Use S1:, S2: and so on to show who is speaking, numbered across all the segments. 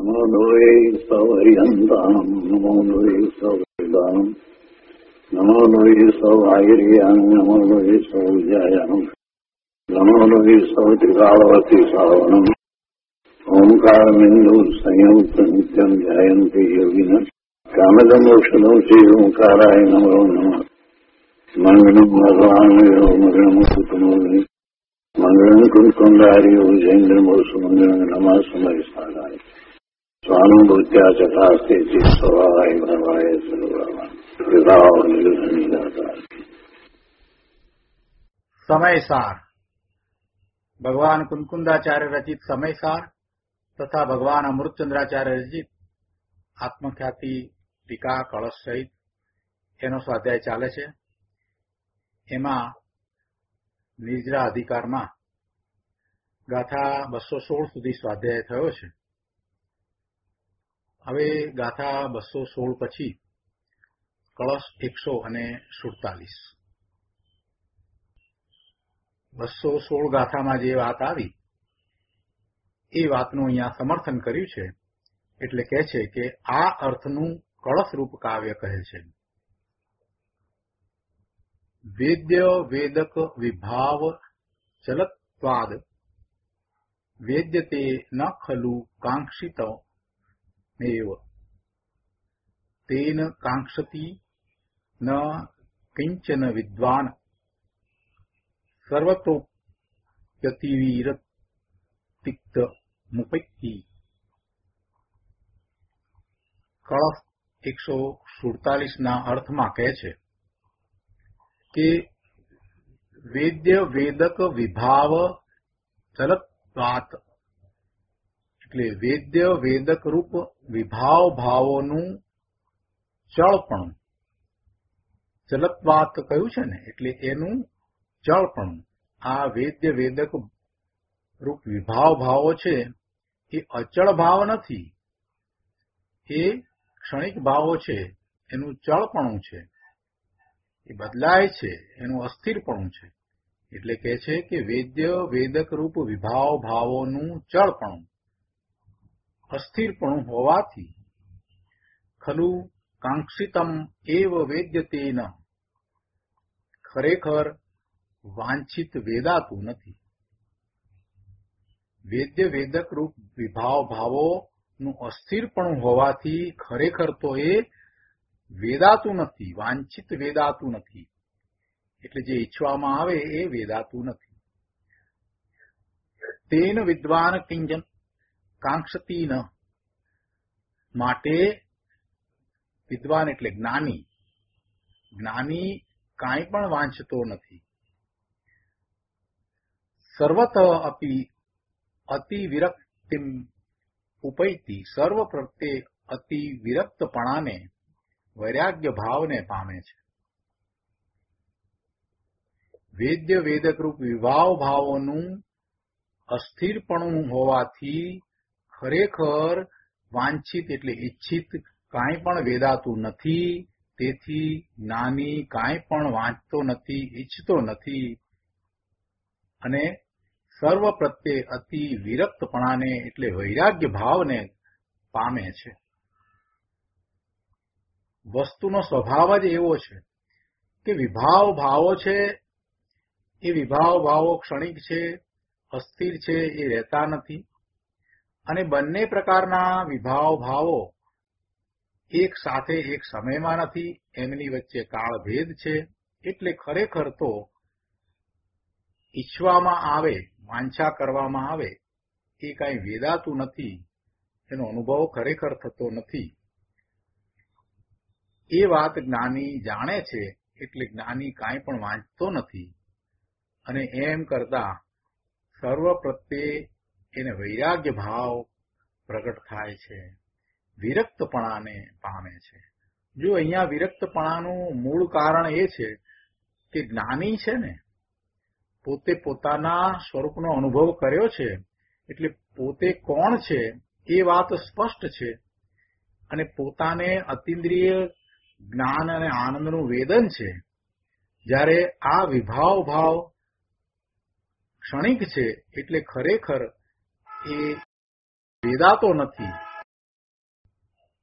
S1: નમો લોહે સૌર્યંતામ નમો લોહે સૌદામ નમો લોહે સૌર્યામ નમો લોહે સૌજાયામ નમો લોહે સૌત્રિકાળવતી સાવનમ ઓમકારમિંદુ સંયુક્ત નિત્યમ જયંતી યોગિન કામદમોક્ષદો શ્રી ઓંકારાય નમો નમઃ મંગળમ ભગવાન મંગળમ કુટુંબોની મંગળમ કુંકુંડારી જૈન્દ્રમો સુમંગળમ નમઃ સમય સારાય સ્વાનુભૂત્યા ચકાસ્તે ચિત સ્વભાવાય ભવાય સર્વભાવાન વિભાવ નિર્ધનિદાતા.
S2: સમયસાર ભગવાન કુંકુંદાચાર્ય રચિત સમયસાર તથા ભગવાન અમૃતચંદ્રાચાર્ય રચિત આત્મખ્યાતિ ટીકા કળશ સહિત એનો સ્વાધ્યાય ચાલે છે. એમાં નિજરા અધિકારમાં ગાથા 216 સુધી સ્વાધ્યાય થયો છે. હવે ગાથા 216 પછી કળશ 147. 216 ગાથામાં જે વાત આવી એ વાતનું અહીંયા સમર્થન કર્યું છે. એટલે કહે છે કે આ અર્થનું કળશરૂપ કાવ્ય કહે છે. વેદ્ય વેદક વિભાવ ચલત્વાદ વેદ્યતે ન ખલુ કાંક્ષિતમેવ તેન કાંક્ષતિ ન કિંચન વિદ્વાન સર્વતોપ્યતિવિરતિક્ત મુપૈતિ. કળશ 147 અર્થમાં કહે છે કે વેદ્ય વેદક વિભાવ ચલત્વાત એટલે વેદ્ય વેદક રૂપ વિભાવ ભાવોનું ચળપણું. ચલત્વાત કહ્યું છે ને એટલે એનું ચળપણું. આ વેદ્ય વેદક રૂપ વિભાવ ભાવો છે એ અચળ ભાવ નથી, એ ક્ષણિક ભાવો છે. એનું ચળપણું છે, એ બદલાય છે, એનું અસ્થિરપણું છે. એટલે કહે છે કે વેદ્ય વેદક રૂપ વિભાવ ભાવોનું ચળપણું અસ્થિરપણું હોવાથી ખલુ કાંક્ષિતમ એવ વેદ્યતેન ખરેખર વાંછિત વેદાતું નથી. વેદ્ય વેદક રૂપ વિભાવ ભાવોનું અસ્થિરપણું હોવાથી ખરેખર તો એ વેદાતું નથી, વાંછિત વેદાતું નથી. એટલે જે ઈચ્છવામાં આવે એ વેદાતું નથી. તેન વિદ્વાન કિંજન કાંક્ષતી ન માટે વિદ્વાન એટલે જ્ઞાની, જ્ઞાની કાંઈ પણ વાંચતો નથી. સર્વત અપી અતિ વિરક્તિમ ઉપૈતિ સર્વ પ્રત્યે અતિ વિરક્તપણાને વૈરાગ્ય ભાવને પામે છે. વેદ્ય વેદકરૂપ વિભાવ ભાવોનું અસ્થિરપણું હોવાથી ખરેખર વાંછિત એટલે ઈચ્છિત કાંઈ પણ વેદાતું નથી. તેથી જ્ઞાની કાંઈ પણ વાંચતો નથી, ઈચ્છતો નથી અને સર્વ પ્રત્યે અતિ વિરક્તપણાને એટલે વૈરાગ્ય ભાવને પામે છે. વસ્તુનો સ્વભાવ જ એવો છે કે વિભાવ ભાવો છે એ વિભાવ ભાવો ક્ષણિક છે, અસ્થિર છે, એ રહેતા નથી. અને બંને પ્રકારના વિભાવ ભાવો એક સાથે એક સમયમાં નથી, એમની વચ્ચે કાળભેદ છે. એટલે ખરેખર તો ઈચ્છવામાં આવે, વાંછા કરવામાં આવે એ કાંઈ વેદાતું નથી, એનો અનુભવ ખરેખર થતો નથી. એ વાત જ્ઞાની જાણે છે. એટલે જ્ઞાની કાંઈ પણ વાંચતો નથી અને એમ કરતા સર્વ પ્રત્યે એને વૈરાગ્ય ભાવ પ્રગટ થાય છે, વિરક્તપણાને પામે છે. જો અહીંયા વિરક્તપણાનું મૂળ કારણ એ છે કે જ્ઞાની છે ને પોતે પોતાના સ્વરૂપનો અનુભવ કર્યો છે. એટલે પોતે કોણ છે એ વાત સ્પષ્ટ છે અને પોતાને અતિન્દ્રિય જ્ઞાન અને આનંદનું વેદન છે. જ્યારે આ વિભાવ ભાવ ક્ષણિક છે એટલે ખરેખર એ વેદાતો નથી,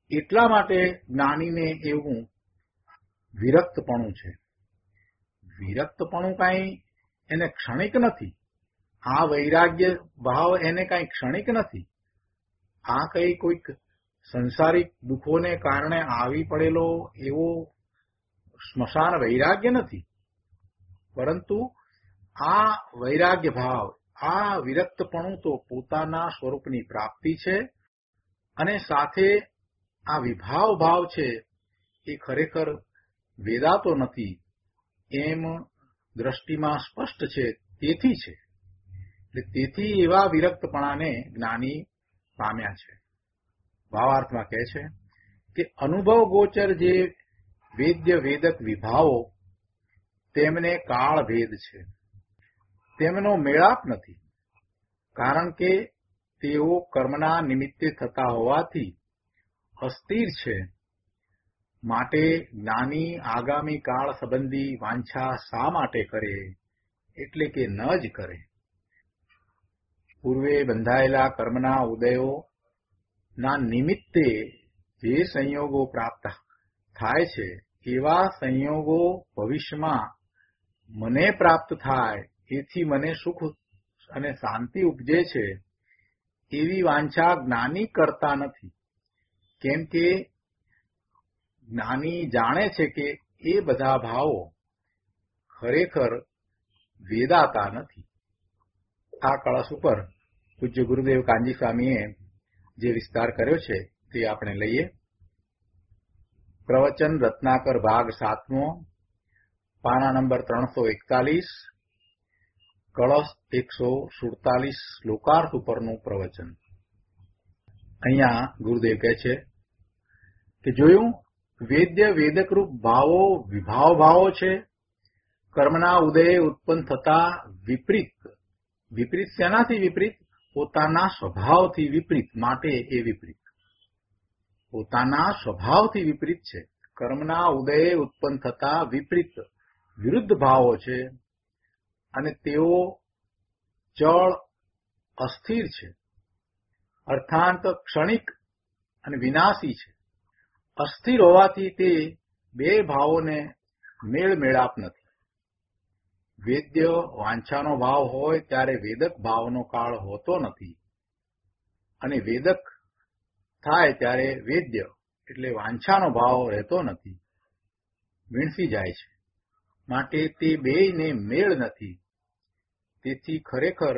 S2: એટલા માટે જ્ઞાનીને એવું વિરક્તપણું છે. વિરક્તપણું કાંઈ એને ક્ષણિક નથી. આ વૈરાગ્ય ભાવ એને કાંઈ ક્ષણિક નથી. આ કઈ કોઈક સંસારિક દુઃખોને કારણે આવી પડેલો એવો સ્મશાન વૈરાગ્ય નથી, પરંતુ આ વૈરાગ્ય ભાવ, આ વિરક્તપણું તો પોતાના સ્વરૂપની પ્રાપ્તિ છે. અને સાથે આ વિભાવ ભાવ છે એ ખરેખર વેદાતો નથી એમ દ્રષ્ટિમાં સ્પષ્ટ છે. તેથી છે, તેથી એવા વિરક્તપણાને જ્ઞાની પામ્યા છે. ભાવાર્થમાં કહે છે કે અનુભવ ગોચર જે વેદ્ય વેદક વિભાવો તેમને કાળ ભેદ છે, તેમનો મેળાપ નથી. કારણ કે તેઓ કર્મના નિમિત્તે થતા હોવાથી અસ્થિર છે. માટે જ્ઞાની આગામી કાળ સંબંધી વાંછા શા માટે કરે, એટલે કે ન જ કરે. પૂર્વે બંધાયેલા કર્મના ઉદયો ના નિમિત્તે જે સંયોગો પ્રાપ્ત થાય છે એવા સંયોગો ભવિષ્યમાં મને પ્રાપ્ત થાય, એથી મને સુખ અને શાંતિ ઉપજે છે, એવી વાંછા જ્ઞાની કરતા નથી. કેમ કે જ્ઞાની જાણે છે કે એ બધા ભાવો ખરેખર વેદાતા નથી. આ કળશ ઉપર પૂજ્ય ગુરુદેવ કાનજી સ્વામીએ જે વિસ્તાર કર્યો છે તે આપણે લઈએ. પ્રવચન રત્નાકર ભાગ 7મો, પાના નંબર 341, કળશ 147, શ્લોકાર્થ ઉપરનું પ્રવચન. અહીંયા ગુરુદેવ કહે છે કે જોયું, વેદ્ય વેદકરૂપ ભાવો વિભાવ ભાવો છે. કર્મના ઉદયે ઉત્પન્ન થતા વિપરીત. વિપરીત શેનાથી વિપરીત? પોતાના સ્વભાવથી વિપરીત. માટે એ વિપરીત પોતાના સ્વભાવથી વિપરીત છે. કર્મના ઉદયે ઉત્પન્ન થતા વિપરીત વિરુદ્ધ ભાવો છે. અને તેઓ ચળ અસ્થિર છે, અર્થાંત ક્ષણિક અને વિનાશી છે. અસ્થિર હોવાથી તે બે ભાવોને મેળ મેળાપ નથી. વેદ્ય વાંછાનો ભાવ હોય ત્યારે વેદક ભાવનો કાળ હોતો નથી, અને વેદક થાય ત્યારે વેદ્ય એટલે વાંછાનો ભાવ રહેતો નથી, વીણસી જાય છે. માટે તે બેયને મેળ નથી. તેથી ખરેખર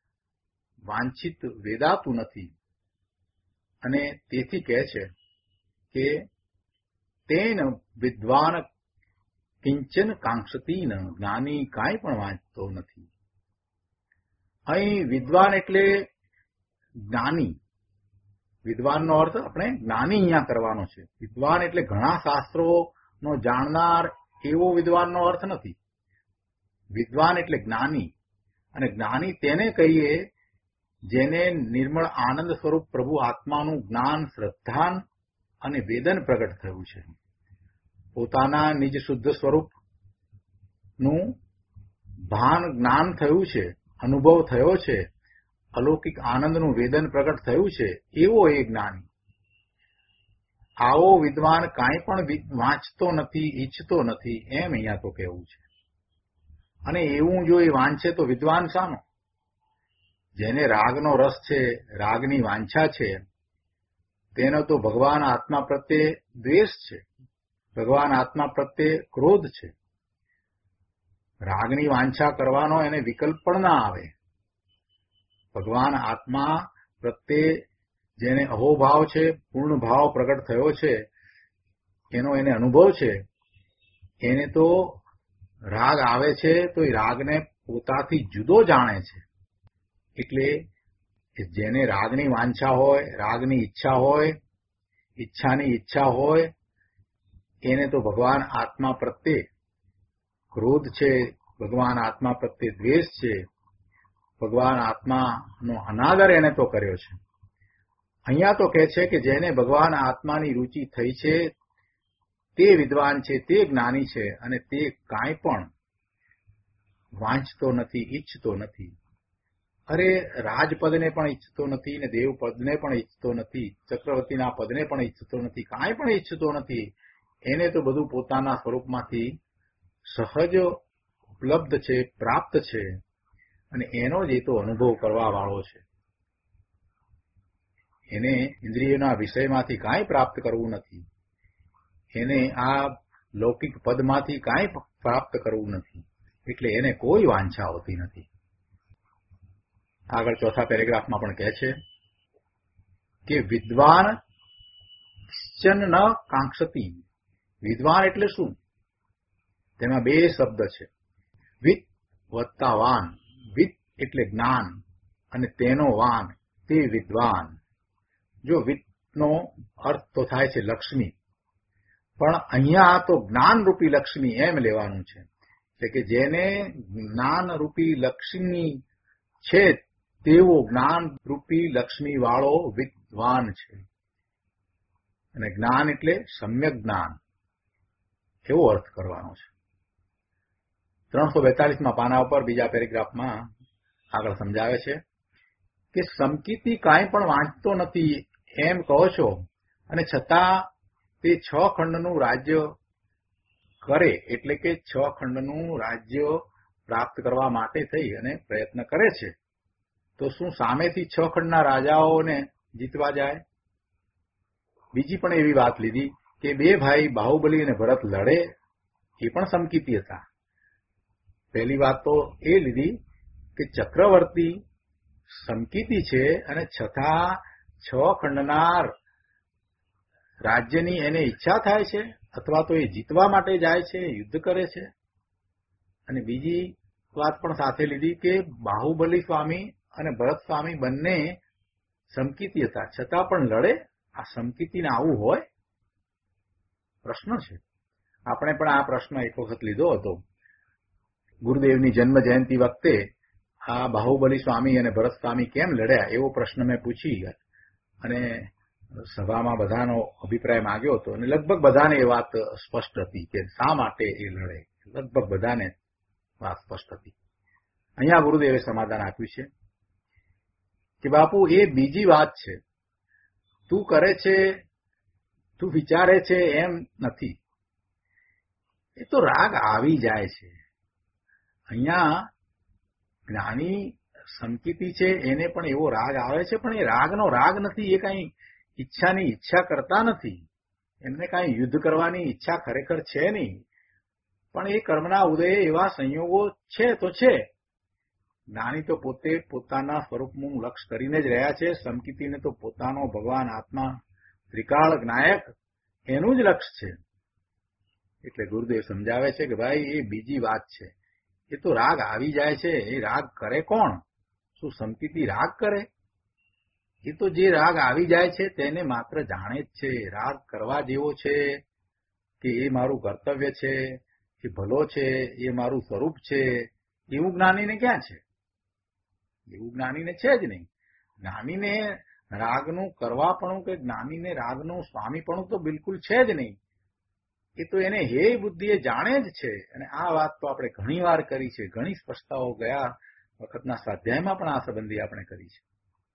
S2: વાંછિત વેદાતું નથી. અને તેથી કહે છે કે તેન વિદ્વાન કિંચન કાંક્ષતી ન, જ્ઞાની કાંઈ પણ વાંચતો નથી. અહીં વિદ્વાન એટલે જ્ઞાની. વિદ્વાનનો અર્થ આપણે જ્ઞાની અહીંયા કરવાનો છે. વિદ્વાન એટલે ઘણા શાસ્ત્રોનો જાણનાર એવો વિદ્વાનનો અર્થ નથી. વિદ્વાન એટલે જ્ઞાની. અને જ્ઞાની તેને કહીએ જેને નિર્મળ આનંદ સ્વરૂપ પ્રભુ આત્માનું જ્ઞાન, શ્રદ્ધાન અને વેદન પ્રગટ થયું છે. પોતાના નિજ શુદ્ધ સ્વરૂપનું ભાન જ્ઞાન થયું છે, અનુભવ થયો છે, અલૌકિક આનંદનું વેદન પ્રગટ થયું છે, એવો એ જ્ઞાની. આવો વિદ્વાન કાંઈ પણ વાંચતો નથી, ઈચ્છતો નથી, એમ અહીંયા તો કહેવું છે. અને એવું જો એ વાંચે તો વિદ્વાન શાનો? જેને રાગનો રસ છે, રાગની વાંછા છે, તેનો તો ભગવાન આત્મા પ્રત્યે દ્વેષ છે, ભગવાન આત્મા પ્રત્યે ક્રોધ છે. રાગની વાંછા કરવાનો એને વિકલ્પ પણ ના આવે. ભગવાન આત્મા પ્રત્યે જેને અહોભાવ છે, પૂર્ણ ભાવ પ્રગટ થયો છે, એનો એને અનુભવ છે, એને તો રાગ આવે છે તો એ રાગને પોતાથી જુદો જાણે છે. એટલે જેને રાગની વાંછા હોય, રાગની ઈચ્છા હોય, ઈચ્છાની ઈચ્છા હોય, એને તો ભગવાન આત્મા પ્રત્યે ક્રોધ છે, ભગવાન આત્મા પ્રત્યે દ્વેષ છે, ભગવાન આત્માનો અનાદર એને તો કર્યો છે. અહીંયા તો કહે છે કે જેને ભગવાન આત્માની રુચિ થઈ છે તે વિદ્વાન છે, તે જ્ઞાની છે, અને તે કાંઈ પણ વાંચતો નથી, ઈચ્છતો નથી. અરે રાજપદને પણ ઈચ્છતો નથી ને દેવપદને પણ ઈચ્છતો નથી, ચક્રવર્તીના પદને પણ ઈચ્છતો નથી, કાંઈ પણ ઈચ્છતો નથી. એને તો બધું પોતાના સ્વરૂપમાંથી સહજ ઉપલબ્ધ છે, પ્રાપ્ત છે, અને એનો જ એ તો અનુભવ કરવા વાળો છે. એને ઇન્દ્રિયોના વિષયમાંથી કાંઈ પ્રાપ્ત કરવું નથી. એને આ લૌકિક પદમાંથી કાંઈ પ્રાપ્ત કરવું નથી. એટલે એને કોઈ વાંછા હોતી નથી. આગળ ચોથા પેરેગ્રાફમાં પણ કહે છે કે વિદ્વાન નિશ્ચન ન કાંક્ષતી. વિદ્વાન એટલે શું? તેમાં બે શબ્દ છે, વિત વત્તા વાન. વિત એટલે જ્ઞાન અને તેનો વાન તે વિદ્વાન. જો વિતનો અર્થ તો થાય છે લક્ષ્મી, પણ અહીંયા તો જ્ઞાનરૂપી લક્ષ્મી એમ લેવાનું છે. એટલે કે જેને જ્ઞાનરૂપી લક્ષ્મી છે તેવો જ્ઞાનરૂપી લક્ષ્મી વાળો વિદ્વાન છે. અને જ્ઞાન એટલે સમ્યક જ્ઞાન, એવો અર્થ કરવાનો છે. 342માં પાના ઉપર બીજા પેરેગ્રાફમાં આગળ સમજાવે છે કે સમકીતિ કાંઈ પણ વાંચતો નથી એમ કહો છો, અને છતાં તે 6 ખંડનું રાજ્ય કરે, એટલે કે 6 ખંડનું રાજ્ય પ્રાપ્ત કરવા માટે થઈ અને પ્રયત્ન કરે છે. તો શું સામેથી 6 ખંડના રાજાઓને જીતવા જાય? બીજી પણ એવી વાત લીધી કે 2 ભાઈ બાહુબલી અને ભરત લડે, એ પણ સમકીતિ હતા. પહેલી વાત તો એ લીધી કે ચક્રવર્તી સમકીતિ છે અને છતાં 6 ખંડના રાજ્યની એને ઈચ્છા થાય છે, અથવા તો એ જીતવા માટે જાય છે, યુદ્ધ કરે છે. અને બીજી વાત પણ સાથે લીધી કે બાહુબલી સ્વામી અને ભરત સ્વામી બંને સમકીતિ હતા, છતાં પણ લડે. આ સમકીતિને આવું હોય? પ્રશ્ન છે. આપણે પણ આ પ્રશ્ન એક વખત લીધો હતો. ગુરુદેવની જન્મ જયંતિ વખતે આ બાહુબલી સ્વામી અને ભરત સ્વામી કેમ લડ્યા એવો પ્રશ્ન મેં પૂછી અને સભામાં બધાનો અભિપ્રાય માંગ્યો હતો. અને લગભગ બધાને એ વાત સ્પષ્ટ હતી કે શા માટે એ લડે. લગભગ બધાને વાત સ્પષ્ટ હતી. અહીંયા ગુરુદેવે સમાધાન આપ્યું છે કે બાપુ એ બીજી વાત છે. તું કરે છે, તું વિચારે છે એમ નથી. એ તો રાગ આવી જાય છે. અહીંયા જ્ઞાની સમકીતિ છે એને પણ એવો રાગ આવે છે, પણ એ રાગનો રાગ નથી. એ કઈ ઈચ્છાની ઈચ્છા કરતા નથી. એમને કઈ યુદ્ધ કરવાની ઈચ્છા ખરેખર છે નહીં. પણ એ કર્મના ઉદયે એવા સંયોગો છે તો છે. જ્ઞાની તો પોતે પોતાના સ્વરૂપનું લક્ષ્ય કરીને જ રહ્યા છે. સમકીતિને તો પોતાનો ભગવાન આત્મા ત્રિકાળ જ્ઞાયક એનું જ લક્ષ્ય છે. એટલે ગુરુદેવ સમજાવે છે કે ભાઈ એ બીજી વાત છે. એ તો રાગ આવી જાય છે. એ રાગ કરે કોણ? શું સમકીતિ રાગ કરે? એ તો જે રાગ આવી જાય છે તેને માત્ર જાણે જ છે. રાગ કરવા જેવો છે કે એ મારું કર્તવ્ય છે, એ ભલો છે, એ મારું સ્વરૂપ છે, એવું જ્ઞાનીને ક્યાં છે? એવું જ્ઞાનીને છે જ નહીં. જ્ઞાનીને રાગનું કરવાપણું કે જ્ઞાનીને રાગનું સ્વામીપણું તો બિલકુલ છે જ નહીં. એ તો એને હે બુદ્ધિએ જાણે જ છે. અને આ વાત તો આપણે ઘણી વાર કરી છે. ઘણી સ્પષ્ટતાઓ ગયા વખતના સ્વાધ્યાયમાં પણ આ સંબંધી આપણે કરી છે.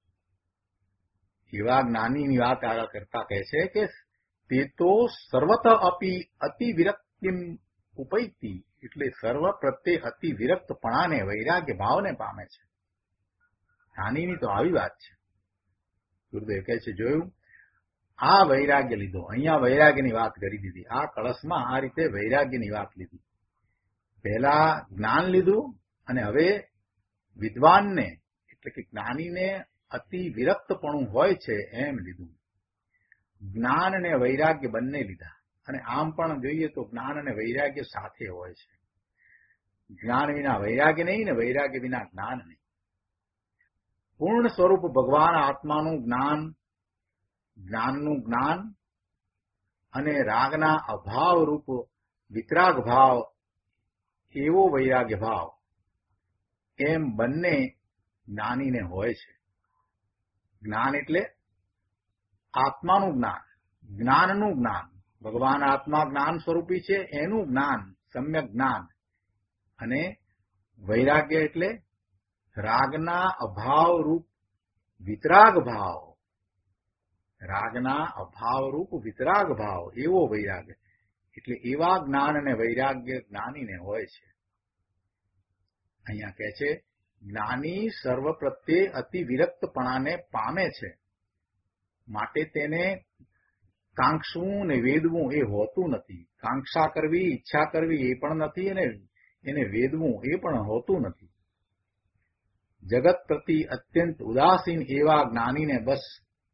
S2: એવા જ્ઞાનીની વાત આગળ કરતા કહે છે કે તે તો સર્વત અપી અતિ વિરક્તિમ ઉપૈતી. એટલે સર્વ પ્રત્યે અતિ વિરક્તપણાને, વૈરાગ્ય ભાવને પામે છે. જ્ઞાનીની તો આવી વાત છે. ગુરુદેવ કહે છે જોયું, આ વૈરાગ્ય લીધો. અહીંયા વૈરાગ્યની વાત કરી દીધી. આ કળશમાં આ રીતે વૈરાગ્યની વાત લીધી. પહેલા જ્ઞાન લીધું અને હવે વિદ્વાનને એટલે કે જ્ઞાનીને અતિ વિરક્તપણું હોય છે એમ લીધું. જ્ઞાન અને વૈરાગ્ય બંને લીધા. અને આમ પણ જોઈએ તો જ્ઞાન અને વૈરાગ્ય સાથે હોય છે. જ્ઞાન વિના વૈરાગ્ય નહીં ને વૈરાગ્ય વિના જ્ઞાન નહીં. પૂર્ણ સ્વરૂપ ભગવાન આત્માનું જ્ઞાન, જ્ઞાનનું જ્ઞાન અને રાગના અભાવ રૂપ વિતરાગ ભાવ, એવો વૈરાગ્ય ભાવ, એમ બંને જ્ઞાનીને હોય છે. જ્ઞાન એટલે આત્માનું જ્ઞાન, જ્ઞાનનું જ્ઞાન. ભગવાન આત્મા જ્ઞાન સ્વરૂપી છે એનું જ્ઞાન, સમ્યક જ્ઞાન. અને વૈરાગ્ય એટલે રાગના અભાવરૂપ વિતરાગ ભાવ, રાગના અભાવરૂપ વિતરાગ ભાવ એવો વૈરાગ્ય, એટલે એવા જ્ઞાન અને વૈરાગ્ય જ્ઞાનીને હોય છે. અહીંયા કહે છે જ્ઞાની સર્વ પ્રત્યે અતિ વિરક્તપણાને પામે છે, માટે તેને કાંક્ષવું ને વેદવું એ હોતું નથી. કાંક્ષા કરવી, ઈચ્છા કરવી એ પણ નથી, અને એને વેદવું એ પણ હોતું નથી. જગત પ્રતિ અત્યંત ઉદાસીન એવા જ્ઞાનીને બસ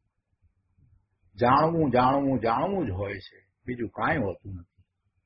S2: જાણવું જાણવું જાણવું જ હોય છે, બીજું કાંઈ હોતું નથી.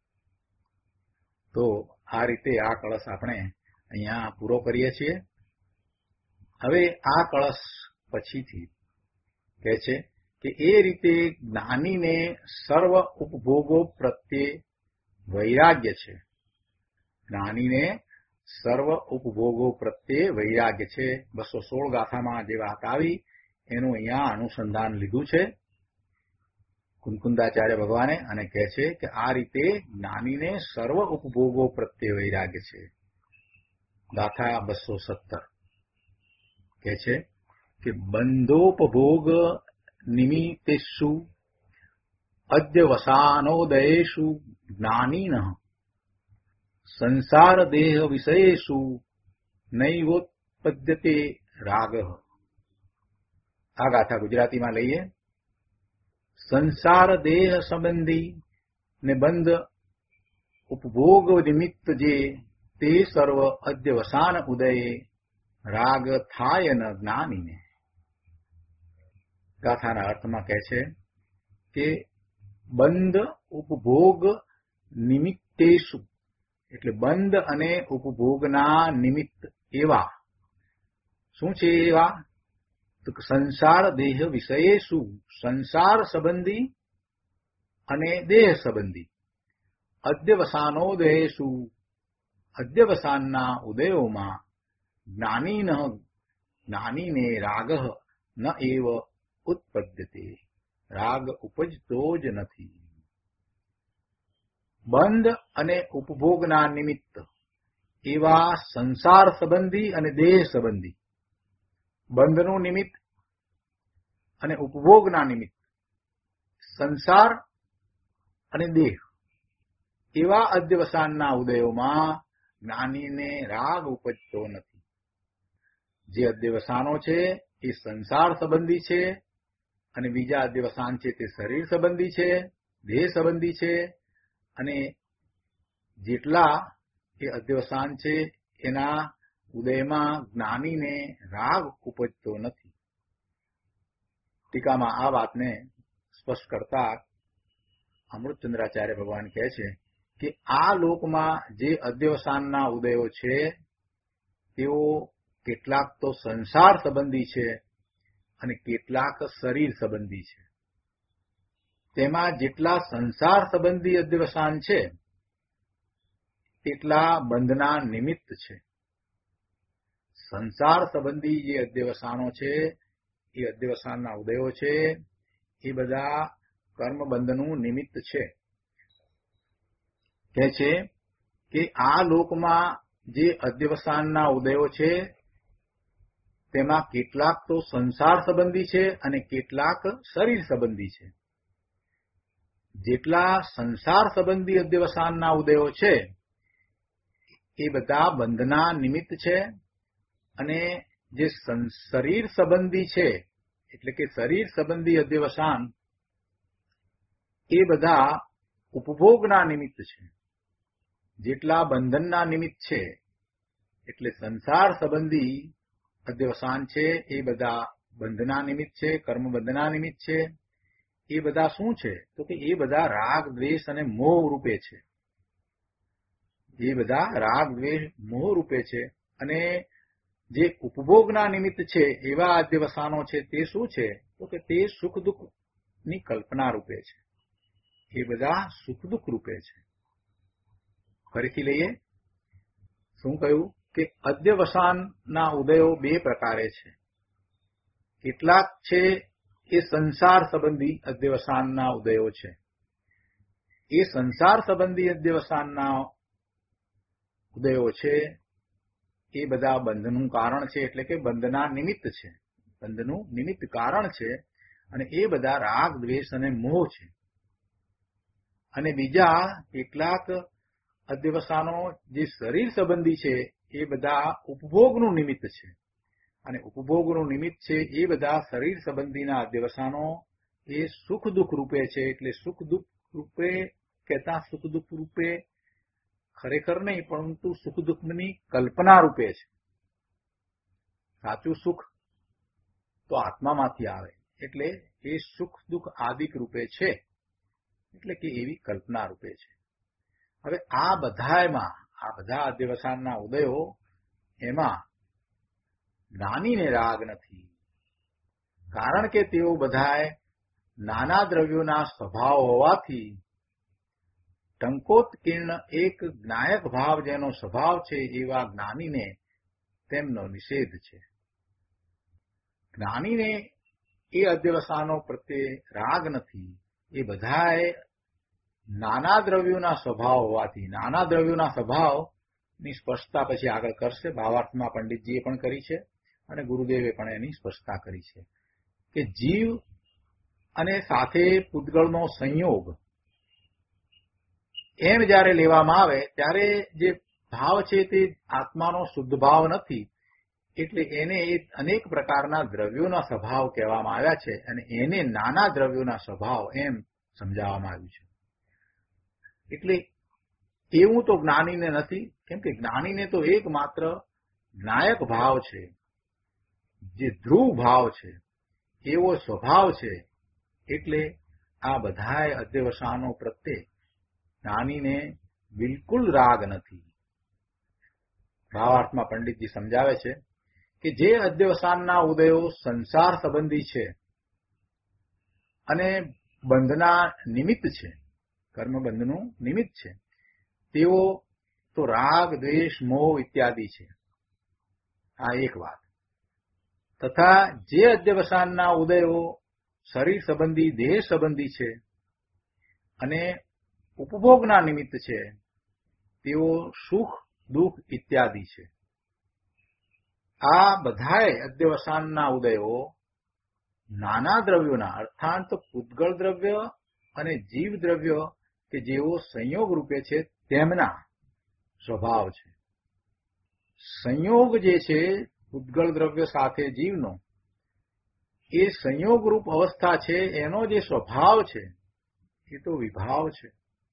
S2: તો આ રીતે આ કળશ આપણે અહીંયા પૂરો કરીએ છીએ. હવે આ કળશ પછીથી કહે છે કે એ રીતે જ્ઞાનીને સર્વ ઉપભોગો પ્રત્યે વૈરાગ્ય છે. જ્ઞાનીને સર્વ ઉપભોગો પ્રત્યે વૈરાગ્ય છે. 216 ગાથામાં જે વાત આવી એનું અહીંયા અનુસંધાન લીધું છે કુંકુંદાચાર્ય ભગવાને, અને કહે છે કે આ રીતે જ્ઞાનીને સર્વ ઉપભોગો પ્રત્યે વૈરાગ્ય છે. ગાથા 217 કહે છે કે બંધોપભોગ નિમિત્તેષુ અદ્યવસાનોદયેષુ જ્ઞાનીનઃ સંસાર દેહ વિષયેષુ નૈવોત્પદ્યતે રાગઃ. આ ગાથા ગુજરાતીમાં લઈએ. સંસાર દેહ સંબંધી ને બંધ ઉપભોગ નિમિત્ત જે તે સર્વ અદ્યવસાન ઉદયે રાગ થાય ન જ્ઞાનીને. ગાથાના અર્થમાં કહે છે કે બંધ ઉપભોગ નિમિત્તેષુ, એટલે બંધ અને ઉપભોગના નિમિત્ત એવા શું છે? એવા તો સંસાર દેહ વિષયેષુ, સંસાર સંબંધી અને દેહ સંબંધી, અદ્યવસાનોદયેષુ, અદ્યવસાનના ઉદયોમાં જ્ઞાનીને રાગ ન એવ ઉત્પદ્યતે, રાગ ઉપજતો જ નથી. બંધ અને ઉપભોગના નિમિત્ત એવા સંસાર સંબંધી અને દેહ સંબંધી, બંધનું નિમિત્ત અને ઉપભોગના નિમિત્ત, સંસાર અને દેહ એવા અદ્યવસાનના ઉદયોમાં જ્ઞાનીને રાગ ઉપજતો નથી. જે અદ્યવસાનો છે એ સંસાર સંબંધી છે, અને બીજા અદ્યવસાન છે તે શરીર સંબંધી છે, દેહ સંબંધી છે, અને જેટલા એ અદ્યવસાન છે એના ઉદયમાં જ્ઞાનીને રાગ ઉપજતો નથી. ટીકામાં આ વાતને સ્પષ્ટ કરતા અમૃતચંદ્રાચાર્ય ભગવાન કહે છે કે આ લોકમાં જે અદ્યવસાનના ઉદયો છે તેઓ કેટલાક તો સંસાર સંબંધી છે અને કેટલાક શરીર સંબંધી છે. તેમાં જેટલા સંસાર સંબંધી અદ્યવસાન છે તેટલા બંધના નિમિત્ત છે. સંસાર સંબંધી જે અદ્યવસાનો છે એ અદ્યવસાનના ઉદયો છે એ બધા કર્મબંધનું નિમિત્ત છે. કહે છે કે આ લોકમાં જે અદ્યવસાનના ઉદયો છે તેમાં કેટલાક તો સંસાર સંબંધી છે અને કેટલાક શરીર સંબંધી છે. જેટલા સંસાર સંબંધી અદ્યવસાનના ઉદયો છે એ બધા બંધના નિમિત્ત છે, અને જે શરીર સંબંધી છે એટલે કે શરીર સંબંધી અદ્યવસાન એ બધા ઉપભોગના નિમિત્ત છે. જેટલા બંધનના નિમિત્ત છે એટલે સંસાર સંબંધી અદ્યવસાન છે એ બધા બંધના નિમિત્ત છે, કર્મબંધના નિમિત્ત છે. એ બધા શું છે? તો કે એ બધા રાગ દ્વેષ અને મોહ રૂપે છે. એ બધા રાગ દ્વેષ મોહ રૂપે છે. અને જે ઉપભોગના નિમિત્ત છે એવા અદ્યવસાનો છે તે શું છે? તો કે તે સુખ દુઃખ ની કલ્પના રૂપે છે. એ બધા સુખ દુઃખ રૂપે છે. ફરીથી લઈએ. શું કહ્યું? કે અદ્યવસાનના ઉદયો બે પ્રકારે છે. કેટલાક છે એ સંસાર સંબંધી અદ્યવસાનના ઉદયો છે. એ સંસાર સંબંધી અદ્યવસાનના ઉદયો છે એ બધા બંધનું કારણ છે, એટલે કે બંધના નિમિત્ત છે, બંધનું નિમિત્ત કારણ છે, અને એ બધા રાગ, દ્વેષ અને મોહ છે. અને બીજા કેટલાક અધ્યવસાનો જે શરીર સંબંધી છે એ બધા ઉપભોગનું નિમિત્ત છે, અને ઉપભોગનું નિમિત્ત છે એ બધા શરીર સંબંધીના અધ્યવસાનો એ સુખ દુઃખ રૂપે છે. એટલે સુખ દુઃખ રૂપે કહેતા સુખ દુઃખ રૂપે ખરેખર નહીં, પરંતુ સુખ દુઃખની કલ્પના રૂપે છે. સાચું સુખ તો આત્મામાંથી આવે, એટલે એ સુખ દુઃખ આદિક રૂપે છે, એટલે કે એવી કલ્પના રૂપે છે. હવે આ બધા અધ્યવસાનના ઉદયો એમાં જ્ઞાનીને રાગ નથી, કારણ કે તેઓ બધાએ નાના દ્રવ્યોના સ્વભાવ હોવાથી ટંકોત્કીર્ણ એક જ્ઞાયક ભાવ જેનો સ્વભાવ છે એવા જ્ઞાનીને તેમનો નિષેધ છે. જ્ઞાનીને એ અધ્યવસાનો પ્રત્યે રાગ નથી. એ બધાએ નાના દ્રવ્યોના સ્વભાવ હોવાથી, નાના દ્રવ્યોના સ્વભાવની સ્પષ્ટતા પછી આગળ કરશે. ભાવાર્થમાં પંડિતજીએ પણ કરી છે અને ગુરુદેવે પણ એની સ્પષ્ટતા કરી છે કે જીવ અને સાથે પૂતગળનો સંયોગ એમ જ્યારે લેવામાં આવે ત્યારે જે ભાવ છે તે આત્માનો શુદ્ધ ભાવ નથી, એટલે એને અનેક પ્રકારના દ્રવ્યોના સ્વભાવ કહેવામાં આવ્યા છે, અને એને નાના દ્રવ્યોના સ્વભાવ એમ સમજાવવામાં આવ્યું છે. એટલે એવું તો જ્ઞાનીને નથી, કેમ કે જ્ઞાનીને તો એકમાત્ર જ્ઞાયક ભાવ છે, જે ધ્રુવ ભાવ છે, એવો સ્વભાવ છે. એટલે આ બધાય અધ્યવસાનો પ્રત્યે જ્ઞાનીને બિલકુલ રાગ નથી. ભાવાર્થમાં પંડિતજી સમજાવે છે કે જે અધ્યવસાનના ઉદયો સંસાર સંબંધી છે અને બંધના નિમિત્ત છે, કર્મબંધનું નિમિત્ત છે, તેઓ તો રાગ, દ્વેષ, મોહ ઇત્યાદિ છે. આ એક વાત. તથા જે અધ્યવસાનના ઉદયો શરીર સંબંધી, દેહ સંબંધી છે અને ઉપભોગના નિમિત્ત છે, તેઓ સુખ, દુઃખ ઇત્યાદિ છે. આ બધાય અધ્યવસાનના ઉદયો નાના દ્રવ્યોના અર્થાત પૂતગળ દ્રવ્ય અને જીવ દ્રવ્ય કે જેઓ સંયોગ રૂપે છે તેમના સ્વભાવ છે. સંયોગ જે છે પૂતગળ દ્રવ્ય સાથે જીવનો, એ સંયોગ રૂપ અવસ્થા છે, એનો જે સ્વભાવ છે એ તો વિભાવ છે.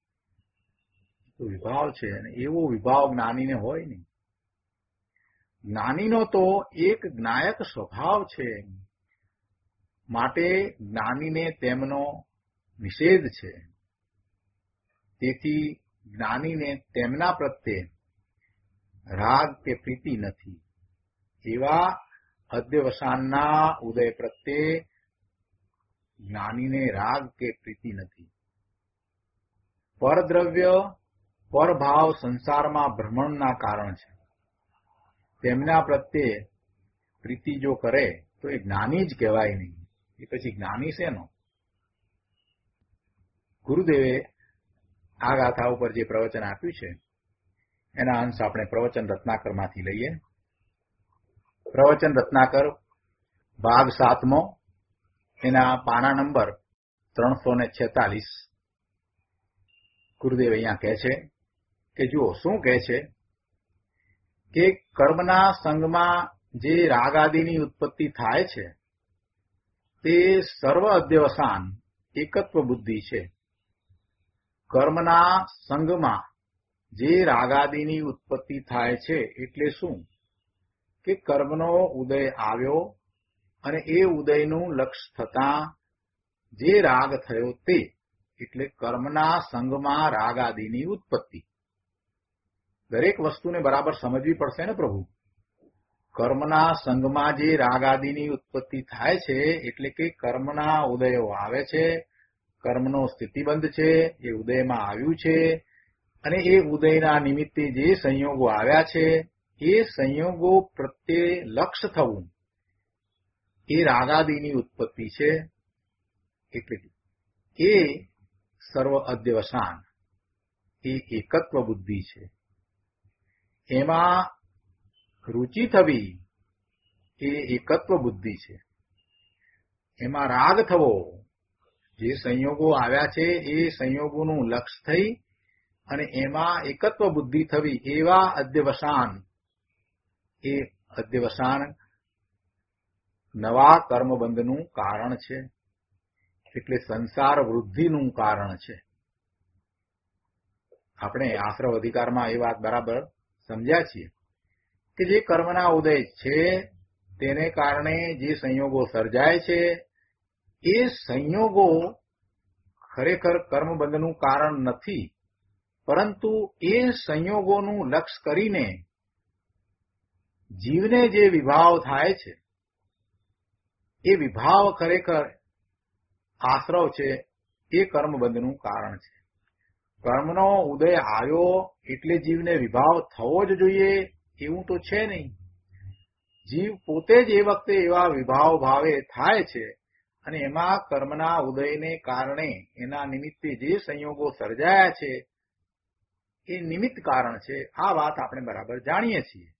S2: વિભાવ છે, અને એવો વિભાવ જ્ઞાનીને હોય નહીં. જ્ઞાનીનો તો એક જ્ઞાયક સ્વભાવ છે, માટે જ્ઞાનીને તેમનો નિષેધ છે. તેથી જ્ઞાનીને તેમના પ્રત્યે રાગ કે પ્રીતિ નથી. એવા અધ્યવસાનના ઉદય પ્રત્યે જ્ઞાનીને રાગ કે પ્રીતિ નથી. પરદ્રવ્ય, પરભાવ સંસારમાં ભ્રમણના કારણ છે. તેમના પ્રત્યે પ્રીતિ જો કરે તો એ જ્ઞાની જ કહેવાય નહીં. એ પછી જ્ઞાની શેનો? ગુરુદેવે આ ગાથા ઉપર જે પ્રવચન આપ્યું છે એના અંશ આપણે પ્રવચન રત્નાકરમાંથી લઈએ. પ્રવચન રત્નાકર ભાગ 7મો, એના પાના નંબર 346. ગુરુદેવ અહીંયા કહે છે કે જુઓ શું કહે છે કે કર્મના સંગમાં જે રાગ આદિની ઉત્પત્તિ થાય છે તે સર્વ અધ્યવસાન એકત્વ બુદ્ધિ છે. કર્મના સંગમાં જે રાગાદિની ઉત્પત્તિ થાય છે એટલે શું કે કર્મનો ઉદય આવ્યો અને એ ઉદયનું લક્ષ્ય થતાં જે રાગ થયો તે, એટલે કર્મના સંગમાં રાગાદિની ઉત્પત્તિ. દરેક વસ્તુને બરાબર સમજવી પડશે ને પ્રભુ. કર્મના સંગમાં જે રાગાદિની ઉત્પત્તિ થાય છે એટલે કે કર્મના ઉદયો આવે છે, કર્મનો સ્થિતિબંધ છે, એ ઉદયમાં આવ્યું છે, અને એ ઉદયના નિમિત્તે જે સંયોગો આવ્યા છે એ સંયોગો પ્રત્યે લક્ષ્ય થવું એ રાગાદિની ઉત્પત્તિ છે. એટલે એ સર્વ અધ્યવસાન એ એકત્વ બુદ્ધિ છે. એમાં રુચિ થવી એ એકત્વ બુદ્ધિ છે. એમાં રાગ થવો, જે સંયોગો આવ્યા છે એ સંયોગોનું લક્ષ્ય થઈ અને એમાં એકત્વ બુદ્ધિ થવી, એવા અધ્યવસાન, એ અધ્યવસાન નવા કર્મબંધનું કારણ છે. એટલે સંસાર વૃદ્ધિનું કારણ છે. આપણે આશ્રવ અધિકારમાં એ વાત બરાબર સમજ્યા છીએ કે જે કર્મના ઉદય છે તેને કારણે જે સંયોગો સર્જાય છે એ સંયોગો ખરેખર કર્મબંધનું કારણ નથી, પરંતુ એ સંયોગોનું લક્ષ્ય કરીને જીવને જે વિભાવ થાય છે એ વિભાવ ખરેખર આશ્રવ છે, એ કર્મબંધનું કારણ છે. કર્મનો ઉદય આવ્યો એટલે જીવને વિભાવ થવો જ જોઈએ એવું તો છે નહીં. જીવ પોતે જ એ વખતે એવા વિભાવ ભાવે થાય છે અને એમાં કર્મના ઉદયને કારણે એના નિમિત્તે જે સંયોગો સર્જાયા છે એ નિમિત્ત કારણ છે. આ વાત આપણે બરાબર જાણીએ છીએ.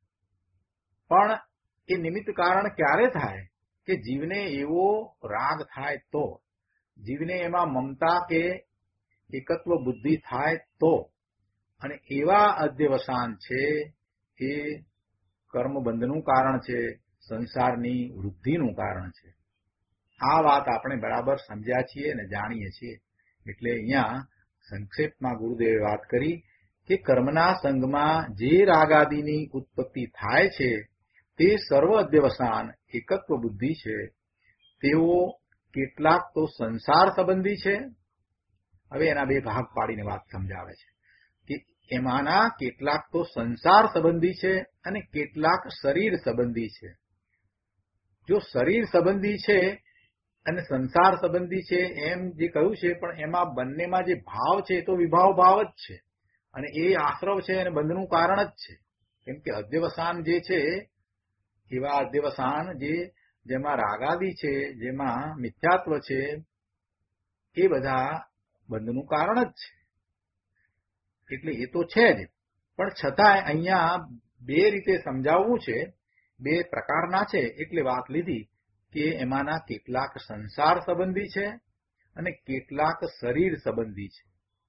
S2: પણ એ નિમિત્ત કારણ ક્યારે થાય કે જીવને એવો રાગ થાય તો, જીવને એમાં મમતા કે એકત્વ બુદ્ધિ થાય તો, અને એવા અધ્યવસાન છે એ કર્મબંધનું કારણ છે, સંસારની વૃદ્ધિનું કારણ છે. આ વાત આપણે બરાબર સમજ્યા છીએ અને જાણીએ છીએ. એટલે અહીંયા સંક્ષેપમાં ગુરુદેવે વાત કરી કે કર્મના સંગમાં જે રાગાદિની ઉત્પત્તિ થાય છે તે સર્વ અધ્યવસાન એકત્વ બુદ્ધિ છે. તેઓ કેટલાક તો સંસાર સંબંધી છે. હવે એના બે ભાગ પાડીને વાત સમજાવે છે કે એમાંના કેટલાક તો સંસાર સંબંધી છે અને કેટલાક શરીર સંબંધી છે. જો શરીર સંબંધી છે અને સંસાર સંબંધી છે એમ જે કહ્યું છે, પણ એમાં બંનેમાં જે ભાવ છે એ તો વિભાવ ભાવ જ છે અને એ આશ્રવ છે અને બંધનું કારણ જ છે. કેમ કે અધ્યવસાન જે છે એવા અધ્યવસાન જેમાં રાગાદિ છે, જેમાં મિથ્યાત્વ છે, એ બધા બંધનું કારણ જ છે. એટલે એ તો છે જ, પણ છતાંય અહીંયા બે રીતે સમજાવવું છે, બે પ્રકારના છે. એટલે વાત લીધી કે એમાંના કેટલાક સંસાર સંબંધી છે અને કેટલાક શરીર સંબંધી છે.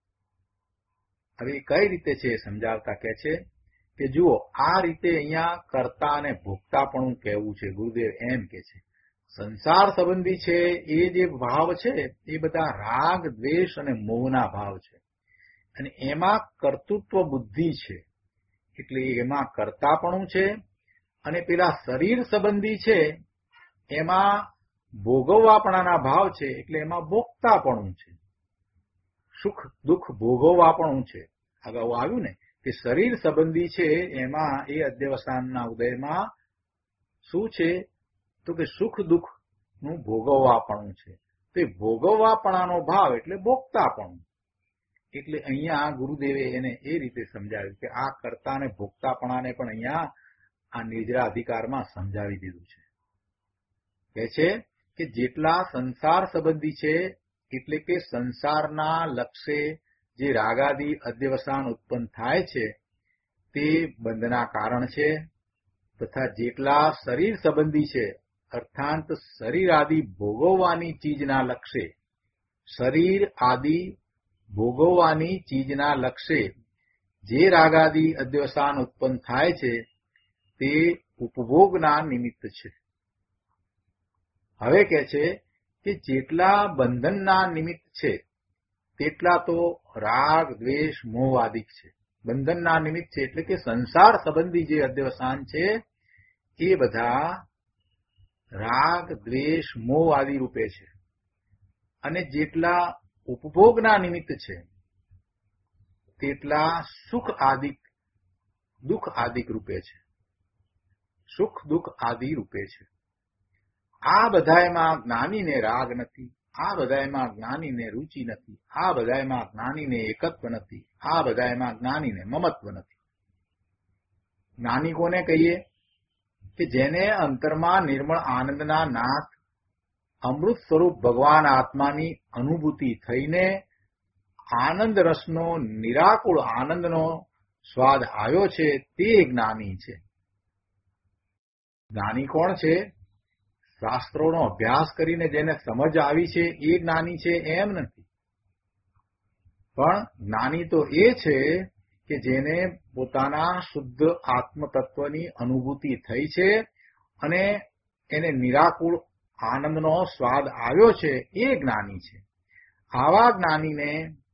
S2: હવે કઈ રીતે છે સમજાવતા કહે છે કે જુઓ, આ રીતે અહીંયા કર્તા અને ભોગતાપણું કહેવું છે. ગુરુદેવ એમ કે છે સંસાર સંબંધી છે એ જે ભાવ છે એ બધા રાગ, દ્વેષ અને મોહના ભાવ છે અને એમાં કર્તૃત્વ બુદ્ધિ છે, એટલે એમાં કર્તાપણું છે. અને પેલા શરીર સંબંધી છે એમાં ભોગવવાપણાના ભાવ છે, એટલે એમાં ભોગતાપણું છે, સુખ દુઃખ ભોગવવાપણું છે. અગાઉ આવ્યું ને કે શરીર સંબંધી છે એમાં એ અધ્યવસાનના ઉદયમાં શું છે તો કે સુખ દુઃખ નું ભોગવવાપણું છે. તો એ ભોગવવાપણાનો ભાવ એટલે ભોગતાપણું. એટલે અહીંયા ગુરુદેવે એને એ રીતે સમજાવ્યું કે આ કર્તા અને ભોગતાપણાને પણ અહીંયા આ નિર્જરા અધિકારમાં સમજાવી દીધું છે. કહે છે કે જેટલા સંસાર સંબંધી છે એટલે કે સંસારના લક્ષ્ય જે રાગાદિ અધ્યવસાન ઉત્પન્ન થાય છે તે બંધના કારણ છે, તથા જેટલા શરીર સંબંધી છે અર્થાત શરીર આદિ ભોગવવાની ચીજના લક્ષ્ય, શરીર આદિ ભોગવવાની ચીજના લક્ષ્ય જે રાગાદિ અધ્યવસાન ઉત્પન્ન થાય છે તે ઉપભોગના નિમિત્ત છે. હવે કહે છે કે જેટલા બંધનના નિમિત્ત છે તેટલા તો રાગ, દ્વેષ, મોહ આદિક છે. બંધનના નિમિત્ત છે એટલે કે સંસાર સંબંધી જે અધ્યવસાન છે એ બધા રાગ, દ્વેષ, મોહ આદિ રૂપે છે. અને જેટલા ઉપભોગના નિમિત્ત છે તેટલા સુખ આદિક, દુઃખ આદિક રૂપે છે. સુખ દુઃખ આદિ રૂપે છે. આ બધાયમાં જ્ઞાનીને રાગ નથી, આ બધાયમાં જ્ઞાનીને રુચિ નથી, આ બધાયમાં જ્ઞાનીને એકત્વ નથી, આ બધાયમાં જ્ઞાનીને મમત્વ નથી. જ્ઞાની કોને કહીએ કે જેને અંતરમાં નિર્મળ આનંદના નાથ અમૃત સ્વરૂપ ભગવાન આત્માની અનુભૂતિ થઈને આનંદ રસનો, નિરાકુળ આનંદનો સ્વાદ આવ્યો છે તે જ્ઞાની છે. જ્ઞાની કોણ છે? શાસ્ત્રોનો અભ્યાસ કરીને જેને સમજ આવી છે એ જ્ઞાની છે એમ નથી. પણ જ્ઞાની તો એ છે કે જેને પોતાના શુદ્ધ આત્મતત્વની અનુભૂતિ થઈ છે અને એને નિરાકુળ આનંદનો સ્વાદ આવ્યો છે, એ જ્ઞાની છે. આવા જ્ઞાનીને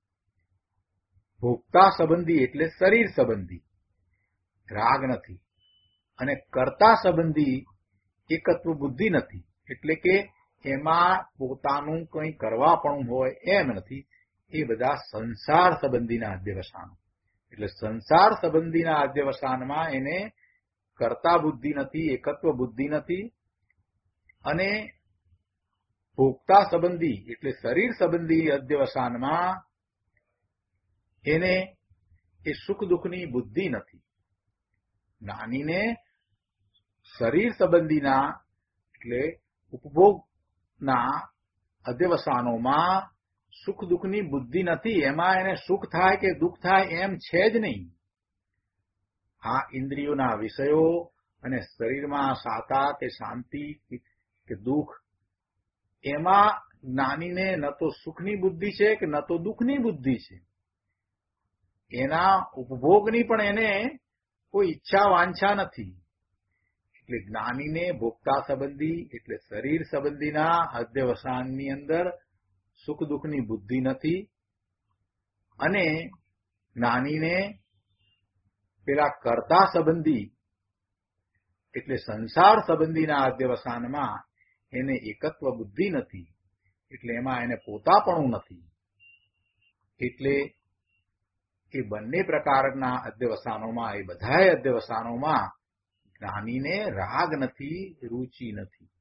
S2: ભોગતા સંબંધી એટલે શરીર સંબંધી રાગ નથી, અને કર્તા સંબંધી એકત્વ બુદ્ધિ નથી. એટલે કે એમાં પોતાનું કંઈ કરવાપણું હોય એમ નથી. એ બધા સંસાર સંબંધીના અધ્યવસાનો. એટલે સંસાર સંબંધીના અધ્યવસાનમાં એને કર્તા બુદ્ધિ નથી, એકત્વ બુદ્ધિ નથી. અને ભોગતા સંબંધી એટલે શરીર સંબંધી અધ્યવસાનમાં એને એ સુખ દુઃખની બુદ્ધિ નથી. જ્ઞાનીને શરીર સંબંધીના એટલે ઉપભોગના અધ્યવસાનોમાં સુખ દુઃખની બુદ્ધિ નથી. એમાં એને સુખ થાય કે દુઃખ થાય એમ છે જ નહીં. આ ઇન્દ્રિયોના વિષયો અને શરીરમાં સાતા કે શાંતિ કે દુઃખ, એમાં જ્ઞાનીને ન તો સુખની બુદ્ધિ છે કે ન તો દુઃખની બુદ્ધિ છે. એના ઉપભોગની પણ એને કોઈ ઈચ્છા વાંછા નથી. એટલે જ્ઞાનીને ભોગતા સંબંધી એટલે શરીર સંબંધીના અધ્યવસાનની અંદર સુખ દુઃખની બુદ્ધિ નથી. અને જ્ઞાનીને પેલા કર્તા સંબંધી એટલે સંસાર સંબંધીના અધ્યવસાનમાં એને એકત્વ બુદ્ધિ નથી. એટલે એમાં એને પોતાપણું નથી. એટલે એ બંને પ્રકારના અધ્યવસાનોમાં, એ બધાય અધ્યવસાનોમાં જ્ઞાનીને રાગ નથી, રૂચિ નથી.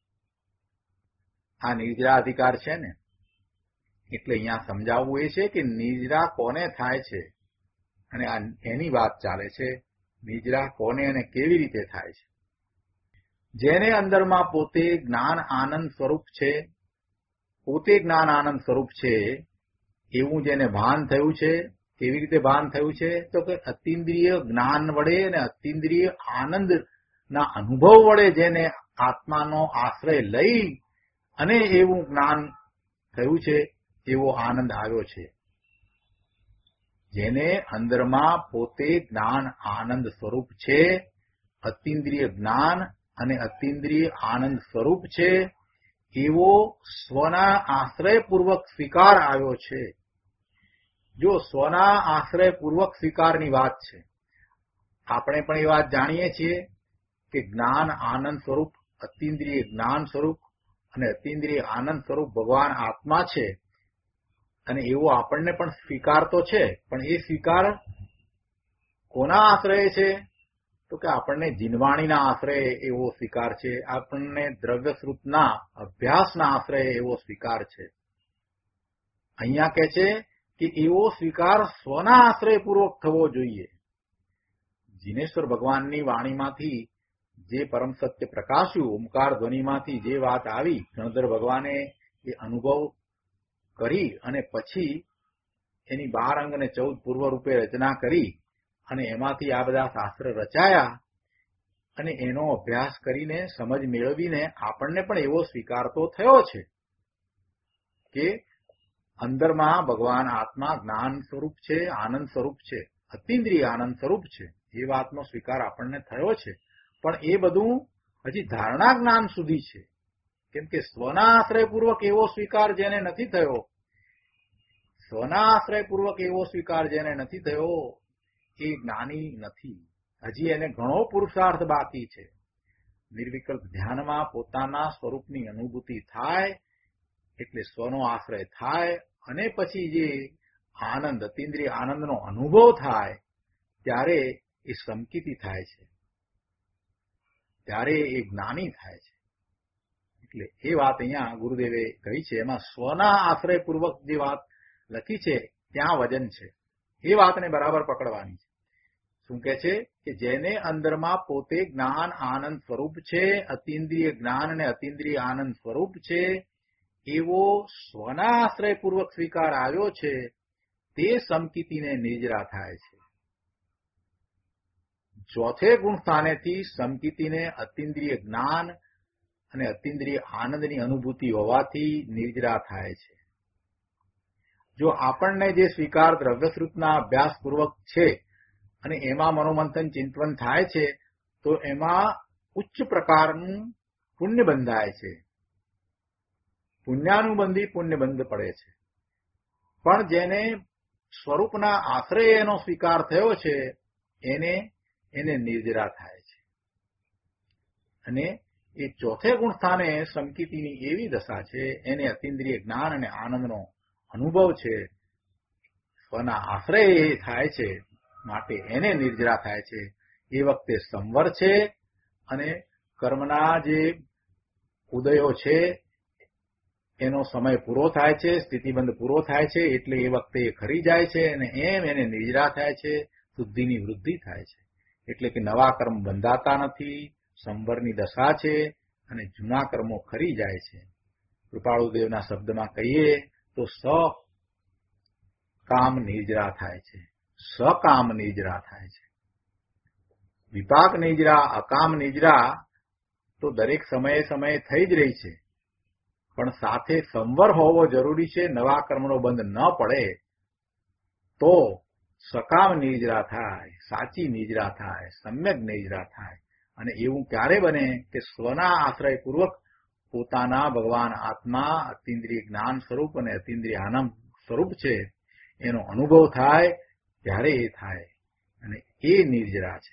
S2: આ નિર્જરા અધિકાર છે ને, એટલે અહીંયા સમજાવવું એ છે કે નિજરા કોને થાય છે, અને એની વાત ચાલે છે. નિજરા કોને અને કેવી રીતે થાય છે? જેને અંદરમાં પોતે જ્ઞાન આનંદ સ્વરૂપ છે, પોતે જ્ઞાન આનંદ સ્વરૂપ છે એવું જેને ભાન થયું છે. કેવી રીતે ભાન થયું છે? તો કે અતિન્દ્રિય જ્ઞાન વડે અને અતિન્દ્રિય આનંદના અનુભવ વડે જેને આત્માનો આશ્રય લઈ અને એવું જ્ઞાન થયું છે, એવો આનંદ આવ્યો છે. જેને અંદરમાં પોતે જ્ઞાન આનંદ સ્વરૂપ છે, અતિન્દ્રિય જ્ઞાન અને અતિન્દ્રિય આનંદ સ્વરૂપ છે, એવો સ્વના આશ્રયપૂર્વક સ્વીકાર આવ્યો છે. જો સ્વના આશ્રયપૂર્વક સ્વીકારની વાત છે, આપણે પણ એ વાત જાણીએ છીએ કે જ્ઞાન આનંદ સ્વરૂપ, અતિન્દ્રિય જ્ઞાન સ્વરૂપ અને અતિન્દ્રિય આનંદ સ્વરૂપ ભગવાન આત્મા છે. અને એવો આપણને પણ સ્વીકાર તો છે, પણ એ સ્વીકાર કોના આશ્રય છે? તો કે આપણને જીનવાણીના આશ્રય એવો સ્વીકાર છે. આપણને દ્રવ્યશ્રુતના અભ્યાસના આશ્રય એવો સ્વીકાર છે. અહીંયા કહે છે કે એવો સ્વીકાર સ્વના આશ્રયપૂર્વક થવો જોઈએ. જીનેશ્વર ભગવાનની વાણીમાંથી જે પરમ સત્ય પ્રકાશ્યું, ઓમકાર ધ્વનિમાંથી જે વાત આવી, ગણધર ભગવાને એ અનુભવ કરી અને પછી એની 12 અંગ અને 14 પૂર્વ રૂપે રચના કરી અને એમાંથી આ બધા શાસ્ત્ર રચાયા અને એનો અભ્યાસ કરીને સમજ મેળવીને આપણને પણ એવો સ્વીકાર તો થયો છે કે અંદરમાં ભગવાન આત્મા જ્ઞાન સ્વરૂપ છે, આનંદ સ્વરૂપ છે, અતિન્દ્રિય આનંદ સ્વરૂપ છે. એ વાતનો સ્વીકાર આપણને થયો છે. પણ એ બધું હજી ધારણા જ્ઞાન સુધી છે. કેમ કે સ્વના આશ્રયપૂર્વક એવો સ્વીકાર જેને નથી થયો, સ્વના આશ્રયપૂર્વક એવો સ્વીકાર જેને નથી થયો, એ જ્ઞાની નથી. હજી એને ઘણો પુરુષાર્થ બાકી છે. નિર્વિકલ્પ ધ્યાનમાં પોતાના સ્વરૂપની અનુભૂતિ થાય એટલે સ્વનો આશ્રય થાય અને પછી જે આનંદ, અતિન્દ્રિય આનંદનો અનુભવ થાય ત્યારે એ સંકિતિ થાય છે, ત્યારે એ જ્ઞાની થાય છે. એટલે એ વાત અહીંયા ગુરુદેવે કહી છે. એમાં સ્વના આશ્રયપૂર્વક જે વાત લખી છે ત્યાં વજન છે. એ વાતને બરાબર પકડવાની છે. શું કહે છે કે જેને અંદરમાં પોતે જ્ઞાન આનંદ સ્વરૂપ છે, અતિન્દ્રિય જ્ઞાન અને અતિન્દ્રિય આનંદ સ્વરૂપ છે, એવો સ્વના આશ્રયપૂર્વક સ્વીકાર આવ્યો છે, તે સમકિતિને નિર્જરા થાય છે. ચોથે ગુણ સ્થાનેથી સમકિતિને અતિન્દ્રિય જ્ઞાન અને અતિન્દ્રિય આનંદની અનુભૂતિ હોવાથી નિર્જરા થાય છે. જો આપણને જે સ્વીકાર દ્રવ્યશ્રુતના અભ્યાસપૂર્વક છે અને એમાં મનોમંથન ચિંતન થાય છે તો એમાં ઉચ્ચ પ્રકારનું પુણ્ય બંધાય છે, પુણ્યાનુબંધી પુણ્યબંધ પડે છે. પણ જેને સ્વરૂપના આશ્રય એનો સ્વીકાર થયો છે એને નિર્જરા થાય છે. અને એ ચોથે ગુણ સ્થાને સમકિતિની એવી દશા છે, એને અતિન્દ્રિય જ્ઞાન અને આનંદનો અનુભવ છે, સ્વના આશ્રય થાય છે, માટે એને નિર્જરા થાય છે. એ વખતે સંવર છે અને કર્મના જે ઉદયો છે એનો સમય પૂરો થાય છે, સ્થિતિબંધ પૂરો થાય છે, એટલે એ વખતે એ ખરી જાય છે અને એમ એને નિર્જરા થાય છે, શુદ્ધિની વૃદ્ધિ થાય છે. એટલે કે નવા કર્મ બંધાતા નથી, સંવરની દશા છે અને જૂના કર્મો ખરી જાય છે. કૃપાળુદેવના શબ્દમાં કહીએ તો સકામ નિર્જરા થાય છે, સકામ નિર્જરા થાય છે. વિપાક નિર્જરા, અકામ નિર્જરા તો દરેક સમયે સમયે થઈ જ રહી છે, પણ સાથે સંવર હોવો જરૂરી છે. નવા કર્મનો બંધ ન પડે તો સકામ નિર્જરા થાય, સાચી નિર્જરા થાય, સમ્યક નિર્જરા થાય. અને એવું ક્યારે બને કે સ્વના આશ્રયપૂર્વક પોતાના ભગવાન આત્મા અતિન્દ્રિય જ્ઞાન સ્વરૂપ અને અતિન્દ્રિય આનંદ સ્વરૂપ છે એનો અનુભવ થાય, ત્યારે એ થાય અને એ નિર્જરા છે.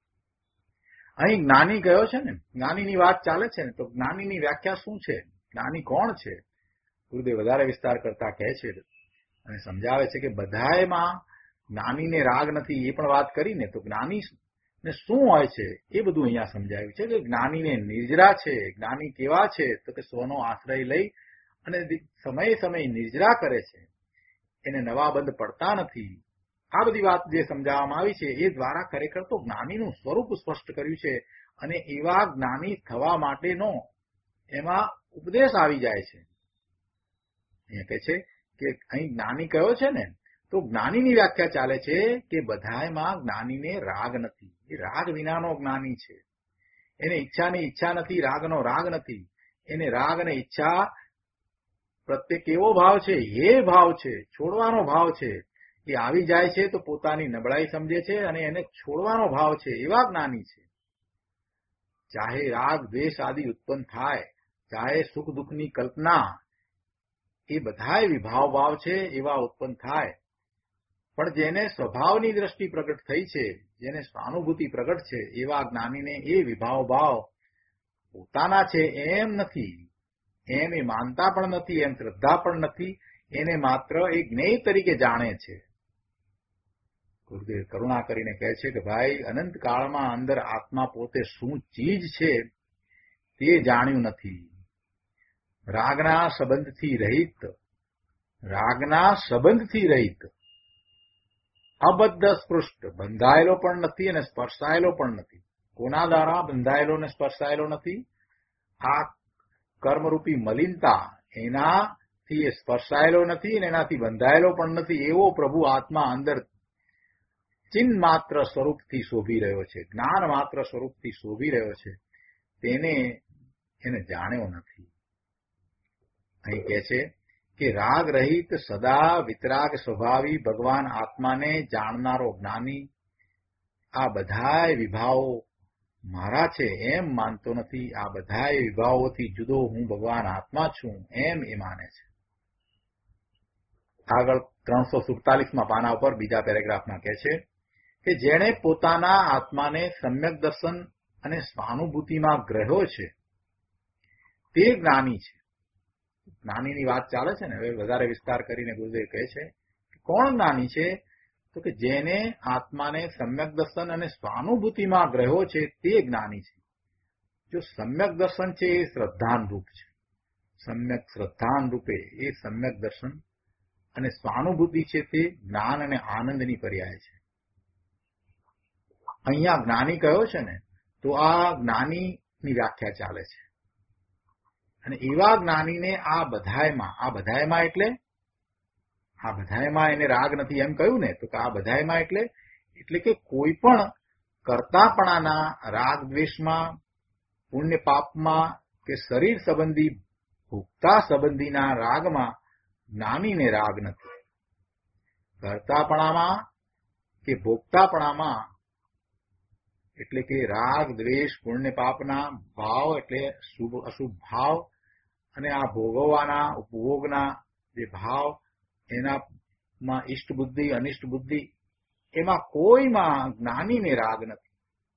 S2: અહીં જ્ઞાની કયો છે ને, જ્ઞાનીની વાત ચાલે છે ને, તો જ્ઞાનીની વ્યાખ્યા શું છે, જ્ઞાની કોણ છે? ગુરુદેવ વધારે વિસ્તાર કરતા કહે છે અને સમજાવે છે કે બધાયમાં જ્ઞાનીને રાગ નથી એ પણ વાત કરીને, તો જ્ઞાની ને શું હોય છે એ બધું અહીંયા સમજાવ્યું છે. કે જ્ઞાનીને નિર્જરા છે. જ્ઞાની કેવા છે તો કે સ્વનો આશ્રય લઈ અને સમયે સમયે નિર્જરા કરે છે, એને નવા બંધ પડતા નથી. આ બધી વાત જે સમજાવવામાં આવી છે એ દ્વારા ખરેખર તો જ્ઞાનીનું સ્વરૂપ સ્પષ્ટ કર્યું છે અને એવા જ્ઞાની થવા માટેનો એમાં ઉપદેશ આવી જાય છે. અહીંયા કહે છે કે અહીં જ્ઞાની કયો છે ને, તો જ્ઞાનીની વ્યાખ્યા ચાલે છે કે બધાયમાં જ્ઞાનીને રાગ નથી. એ રાગ વિનાનો જ્ઞાની છે. એને ઈચ્છાની ઈચ્છા નથી, રાગનો રાગ નથી. એને રાગ અને ઈચ્છા પ્રત્યે કેવો ભાવ છે? એ ભાવ છે, છોડવાનો ભાવ છે. એ આવી જાય છે તો પોતાની નબળાઈ સમજે છે અને એને છોડવાનો ભાવ છે. એવા જ્ઞાની છે. ચાહે રાગ દ્વેષ આદિ ઉત્પન્ન થાય, ચાહે સુખ દુઃખની કલ્પના, એ બધાય વિભાવ ભાવ છે એવા ઉત્પન્ન થાય, પણ જેને સ્વભાવની દ્રષ્ટિ પ્રગટ થઈ છે, જેને સ્વાનુભૂતિ પ્રગટ છે, એવા જ્ઞાનીને એ વિભાવ ભાવ પોતાના છે એમ નથી, એમ એ માનતા પણ નથી, એમ શ્રદ્ધા પણ નથી. એને માત્ર એ જ્ઞેય તરીકે જાણે છે. ગુરુદેવ કરુણા કરીને કહે છે કે ભાઈ, અનંત કાળમાં અંદર આત્મા પોતે શું ચીજ છે તે જાણ્યું નથી. રાગના સંબંધથી રહિત, રાગના સંબંધથી રહિત, અબદ્ધ સ્પૃષ્ટ, બંધાયેલો પણ નથી અને સ્પર્શાયેલો પણ નથી. કોના દ્વારા બંધાયેલો અને સ્પર્શાયેલો નથી? આ કર્મરૂપી મલિનતા, એનાથી એ સ્પર્શાયેલો નથી અને એનાથી બંધાયેલો પણ નથી. એવો પ્રભુ આત્મા અંદર ચિન્હ માત્ર સ્વરૂપથી શોભી રહ્યો છે, જ્ઞાન માત્ર સ્વરૂપથી શોભી રહ્યો છે. એને જાણ્યો નથી. અહીં કહે છે કે રાગ રહિત સદા વિતરાગ સ્વભાવી ભગવાન આત્માને જાણનારો જ્ઞાની આ બધાય વિભાવો મારા છે એમ માનતો નથી. આ બધાય વિભાવોથી જુદો હું ભગવાન આત્મા છું એમ એ માને છે. આગળ 347માં પાના ઉપર બીજા પેરેગ્રાફમાં કહે છે કે જેણે પોતાના આત્માને સમ્યક દર્શન અને સ્વાનુભૂતિમાં ગ્રહ્યો છે તે જ્ઞાની છે. જ્ઞાનીની વાત ચાલે છે ને, હવે વધારે વિસ્તાર કરીને ગુરુદેવ કહે છે કે કોણ જ્ઞાની છે? તો કે જેને આત્માને સમ્યક દર્શન અને સ્વાનુભૂતિમાં ગ્રહ્યો છે તે જ્ઞાની છે. જો સમ્યક દર્શન છે એ શ્રદ્ધાન રૂપ છે, સમ્યક શ્રદ્ધાન રૂપે એ સમ્યક દર્શન, અને સ્વાનુભૂતિ છે તે જ્ઞાન અને આનંદની પર્યાય છે. અહીંયા જ્ઞાની કયો છે ને, તો આ જ્ઞાનીની વ્યાખ્યા ચાલે છે. અને એવા જ્ઞાનીને આ બધાયમાં એટલે આ બધાયમાં એને રાગ નથી એમ કહ્યું ને, તો આ બધાયમાં એટલે કે કોઈ પણ કરતાપણાના રાગ દ્વેષમાં, પુણ્ય પાપમાં કે શરીર સંબંધી ભોગતા સંબંધીના રાગમાં જ્ઞાનીને રાગ નથી. કરતાપણામાં કે ભોગતાપણામાં એટલે કે રાગ દ્વેષ પુણ્ય પાપના ભાવ એટલે શુભ અશુભ ભાવ અને આ ભોગવવાના ઉપભોગના જે ભાવ એનામાં ઇષ્ટ બુદ્ધિ અનિષ્ટ બુદ્ધિ એમાં કોઈમાં જ્ઞાનીને રાગ નથી.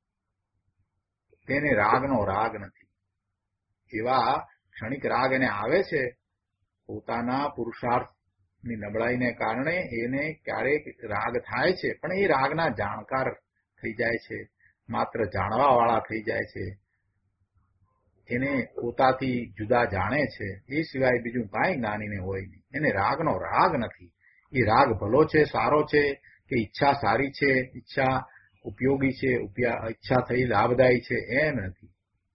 S2: તેને રાગનો રાગ નથી. એવા ક્ષણિક રાગ એને આવે છે પોતાના પુરુષાર્થની નબળાઈને કારણે એને ક્યારેક રાગ થાય છે, પણ એ રાગના જાણકાર થઈ જાય છે, માત્ર જાણવાવાળા થઈ જાય છે, એને પોતાથી જુદા જાણે છે. એ સિવાય બીજું કાંઈ જ્ઞાનીને હોય નહીં. એને રાગનો રાગ નથી. એ રાગ ભલો છે, સારો છે કે ઈચ્છા સારી છે, ઈચ્છા ઉપયોગી છે, ઈચ્છા થઈ લાભદાયી છે, એમ નથી.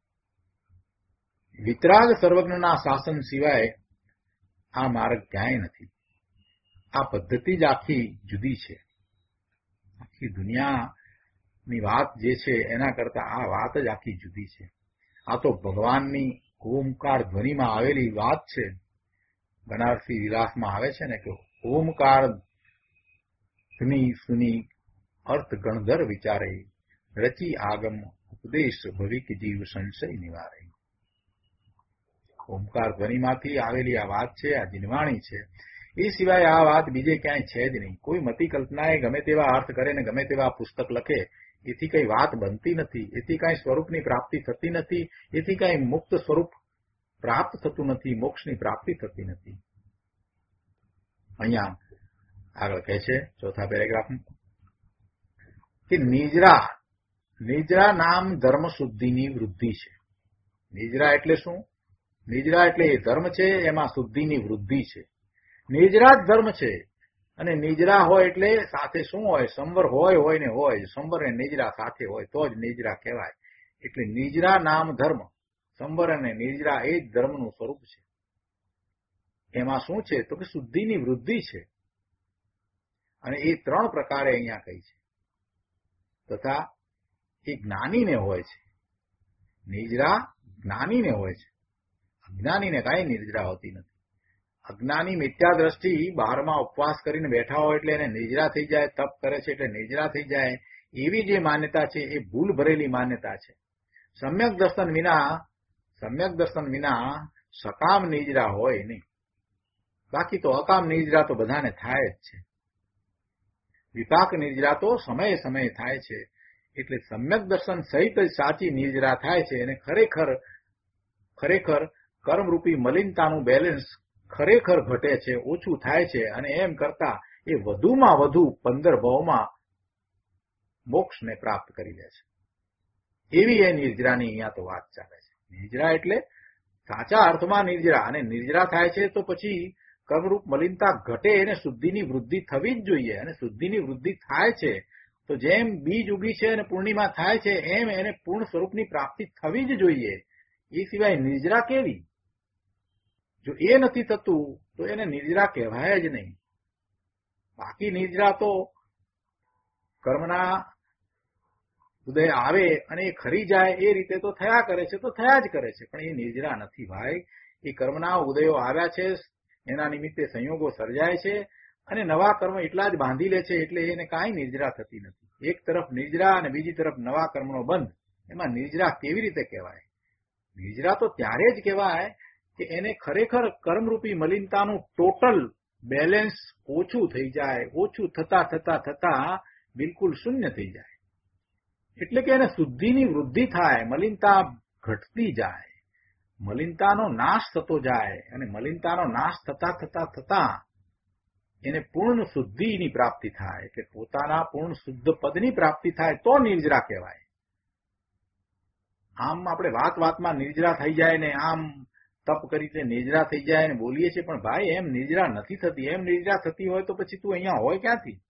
S2: વિતરાગ સર્વજ્ઞના શાસન સિવાય આ માર્ગ ક્યાંય નથી. આ પદ્ધતિ જ આખી જુદી છે. આખી દુનિયાની વાત જે છે એના કરતા આ વાત જ આખી જુદી છે. આ તો ભગવાનની ઓમકાર ધ્વનિમાં આવેલી વાત છે. બનારસી વિલાસમાં આવે છે ને કે ઓમકાર ધ્વનિ સુની અર્થ ગણધર વિચારે, રચી આગમ ઉપદેશ ભવિક જીવ સંશય નિવારે. ઓમકાર ધ્વનિમાંથી આવેલી આ વાત છે, આ જીનવાણી છે. એ સિવાય આ વાત બીજે ક્યાંય છે જ નહીં. કોઈ મતિ કલ્પનાએ ગમે તેવા અર્થ કરે ને ગમે તેવા પુસ્તક લખે, એથી કઈ વાત બનતી નથી. એથી કઈ સ્વરૂપની પ્રાપ્તિ થતી નથી. એથી કઈ મુક્ત સ્વરૂપ પ્રાપ્ત થતું નથી. મોક્ષની પ્રાપ્તિ થતી નથી. અહીંયા આગળ કહે છે ચોથા પેરેગ્રાફમાં કે નિજરા નામ ધર્મ શુદ્ધિની વૃદ્ધિ છે. નિજરા એટલે શું? નિજરા એટલે એ ધર્મ છે, એમાં શુદ્ધિની વૃદ્ધિ છે. નિજરા જ ધર્મ છે. અને નિજરા હોય એટલે સાથે શું હોય? સંવર હોય ને હોય. સંવર અને નિજરા સાથે હોય તો જ નિજરા કહેવાય. એટલે નિજરા નામ ધર્મ, સંવર અને નિજરા એ જ ધર્મનું સ્વરૂપ છે. એમાં શું છે તો કે શુદ્ધિની વૃદ્ધિ છે. અને એ ત્રણ પ્રકારે અહીંયા કહી છે. તથા એ જ્ઞાનીને હોય છે. નિજરા જ્ઞાનીને હોય છે. અજ્ઞાનીને કાંઈ નિજરા હોતી નથી. અજ્ઞાની મિથ્યા દ્રષ્ટિ બહારમાં ઉપવાસ કરીને બેઠા હોય એટલે એને નિજરા થઈ જાય, તપ કરે છે એટલે નિજરા થઈ જાય, એવી જે માન્યતા છે એ ભૂલ ભરેલી માન્યતા છે. સમ્યક દર્શન વિના સકામ નિજરા હોય નહીં. બાકી તો અકામ નિજરા તો બધાને થાય જ છે. વિપાક નિજરા તો સમયે સમયે થાય છે. એટલે સમ્યક દર્શન સહિત જ સાચી નિજરા થાય છે. અને ખરેખર કર્મરૂપી મલિનતાનું બેલેન્સ ખરેખર ઘટે છે, ઓછું થાય છે. અને એમ કરતા એ વધુમાં વધુ 15 ભાવમાં મોક્ષને પ્રાપ્ત કરી લે છે. એવી એ નિર્જરાની અહીંયા તો વાત ચાલે છે. નિર્જરા એટલે સાચા અર્થમાં નિર્જરા. અને નિર્જરા થાય છે તો પછી કર્મરૂપ મલિનતા ઘટે એને શુદ્ધિની વૃદ્ધિ થવી જ જોઈએ. અને શુદ્ધિની વૃદ્ધિ થાય છે તો જેમ બીજ ઉગી છે અને પૂર્ણિમા થાય છે એમ એને પૂર્ણ સ્વરૂપની પ્રાપ્તિ થવી જ જોઈએ. એ સિવાય નિર્જરા કેવી? જો એ નથી થતું તો એને નિર્જરા કહેવાય જ નહીં. બાકી નિર્જરા તો કર્મના ઉદય આવે અને એ ખરી જાય એ રીતે તો થયા કરે છે, તો થયા જ કરે છે. પણ એ નિર્જરા નથી ભાઈ. એ કર્મના ઉદયો આવ્યા છે, એના નિમિત્તે સંયોગો સર્જાય છે અને નવા કર્મ એટલા જ બાંધી લે છે. એટલે એને કાંઈ નિર્જરા થતી નથી. એક તરફ નિર્જરા અને બીજી તરફ નવા કર્મનો બંધ. એમાં નિર્જરા કેવી રીતે કહેવાય? નિર્જરા તો ત્યારે જ કહેવાય કે એને ખરેખર કર્મરૂપી મલિનતાનું ટોટલ બેલેન્સ ઓછું થઈ જાય. ઓછું થતા બિલકુલ શૂન્ય થઈ જાય. એટલે કે એને શુદ્ધિની વૃદ્ધિ થાય, મલિનતા ઘટતી જાય, મલિનતાનો નાશ થતો જાય. અને મલિનતાનો નાશ થતા એને પૂર્ણ શુદ્ધિની પ્રાપ્તિ થાય. એટલે પોતાના પૂર્ણ શુદ્ધ પદની પ્રાપ્તિ થાય તો નિર્જરા કહેવાય. આમ આપણે વાતમાં નિર્જરા થઈ જાય ને આમ તપ કરી નિર્જરા થઈ જાય ને બોલીએ છીએ, પણ ભાઈ એમ નિર્જરા નથી થતી. એમ નિર્જરા થતી હોય તો પછી તું અહીંયા હોય ક્યાંથી?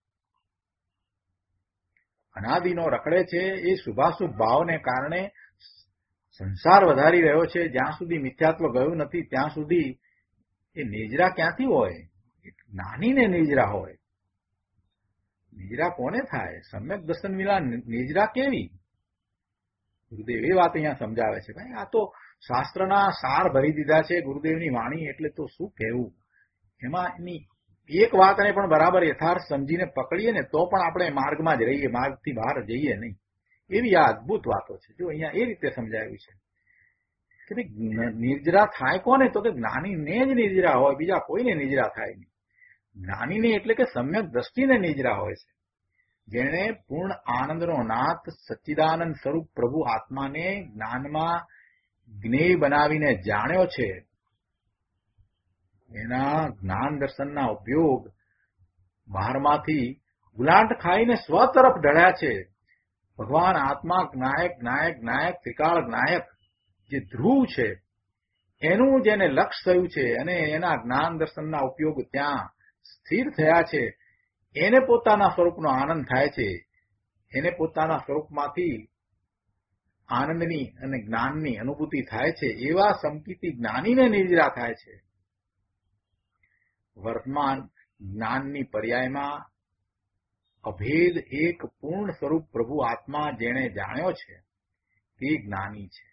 S2: અનાદિનો રખડે છે એ શુભાશુભ ભાવને કારણે સંસાર વધારી રહ્યો છે. જ્યાં સુધી મિથ્યાત્વ ગયું નથી ત્યાં સુધી એ નિર્જરા ક્યાંથી હોય? જ્ઞાનીને નિર્જરા હોય. નિજરા કોને થાય? સમ્યક દર્શન વિના નિજરા કેવી? ગુરુદેવ એ વાત અહીંયા સમજાવે છે. ભાઈ, આ તો શાસ્ત્રના સાર ભરી દીધા છે ગુરુદેવની વાણી, એટલે તો શું કહેવું. એમાં એની એક વાતને પણ બરાબર યથાર્થ સમજીને પકડીએ ને તો પણ આપણે માર્ગમાં જ રહીએ, માર્ગથી બહાર જઈએ નહીં. એવી આ અદભુત વાતો છે. જો અહીંયા એ રીતે સમજાવ્યું છે કે ભાઈ નિર્જરા થાય કોને? તો કે જ્ઞાનીને જ નિર્જરા હોય, બીજા કોઈને નિર્જરા થાય નહીં. જ્ઞાનીને એટલે કે સમ્યક દ્રષ્ટિને નિર્જરા હોય છે. જેણે પૂર્ણ આનંદનો નાથ સચ્ચિદાનંદ સ્વરૂપ પ્રભુ આત્માને જ્ઞાનમાં જ્ઞેય બનાવીને જાણ્યો છે, એના જ્ઞાન દર્શનના ઉપયોગ બહારમાંથી ગુલાંટ ખાઈને સ્વ તરફ ઢળ્યા છે. ભગવાન આત્મા જ્ઞાયક જ્ઞાયક જ્ઞાયક ત્રિકાળ જ્ઞાયક જે ધ્રુવ છે એનું જેને લક્ષ થયું છે અને એના જ્ઞાન દર્શનના ઉપયોગ ત્યાં સ્થિર થયા છે, એને પોતાના સ્વરૂપનો આનંદ થાય છે. એને પોતાના સ્વરૂપમાંથી આનંદની અને જ્ઞાનની અનુભૂતિ થાય છે. એવા સંકિતી જ્ઞાનીને નિર્જરા થાય છે. વર્તમાન જ્ઞાનની પર્યાયમાં અભેદ એક પૂર્ણ સ્વરૂપ પ્રભુ આત્મા જેણે જાણ્યો છે તે જ્ઞાની છે.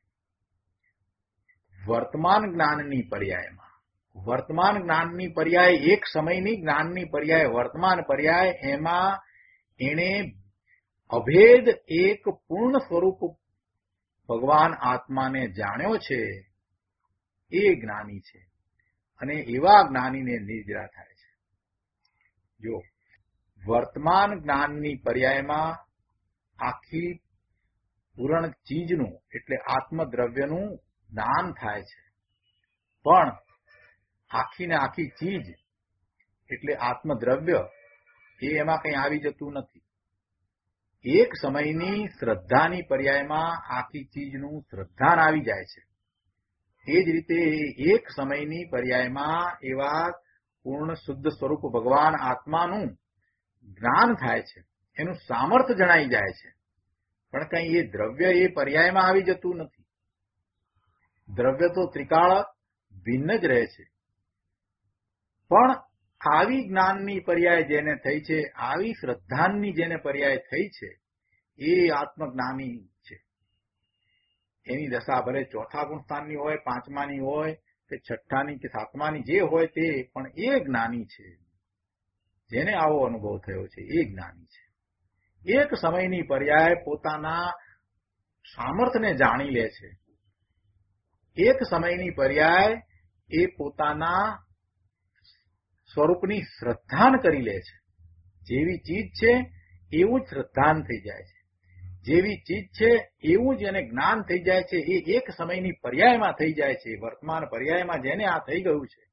S2: વર્તમાન જ્ઞાનની પર્યાયમાં, વર્તમાન જ્ઞાનની પર્યાય એક સમયની જ્ઞાનની પર્યાય વર્તમાન પર્યાય, એમાં એણે અભેદ એક પૂર્ણ સ્વરૂપ ભગવાન આત્માને જાણ્યો છે એ જ્ઞાની છે. અને એવા જ્ઞાનીને નિર્જરા થાય છે. જો વર્તમાન જ્ઞાનની પર્યાયમાં આખી પૂરણ ચીજનું એટલે આત્મદ્રવ્યનું જ્ઞાન થાય છે, પણ આખી ને આખી ચીજ એટલે આત્મદ્રવ્ય એ એમાં કંઈ આવી જતું નથી. એક સમયની શ્રદ્ધાની પર્યાયમાં આખી ચીજનું શ્રદ્ધાન આવી જાય છે. એ જ રીતે એક સમયની પર્યાયમાં એવા પૂર્ણ શુદ્ધ સ્વરૂપ ભગવાન આત્માનું જ્ઞાન થાય છે, એનું સામર્થ્ય જણાઈ જાય છે. પણ કંઈ એ દ્રવ્ય એ પર્યાયમાં આવી જતું નથી. દ્રવ્ય તો ત્રિકાળ ભિન્ન જ રહે છે. પણ આવી જ્ઞાનની પર્યાય જેને થઈ છે, આવી શ્રદ્ધાની જેને પર્યાય થઈ છે, એ આત્મજ્ઞાની છે. એની દશા ભલે ચોથા ગુણસ્થાનની હોય, પાંચમાની હોય કે છઠ્ઠાની કે સાતમાની જે હોય તે, પણ એ જ્ઞાની છે. જેને આવો અનુભવ થયો છે એ જ્ઞાની છે. એક સમયની પર્યાય પોતાના સામર્થ્યને જાણી લે છે. એક સમયની પર્યાય એ પોતાના સ્વરૂપની શ્રદ્ધાન કરી લે છે. જેવી ચીજ છે એવું જ શ્રદ્ધાન થઈ જાય છે. જેવી ચીજ છે એવું જ એને જ્ઞાન થઈ જાય છે. એ એક સમયની પર્યાયમાં થઈ જાય છે. વર્તમાન પર્યાયમાં જેને આ થઈ ગયું છે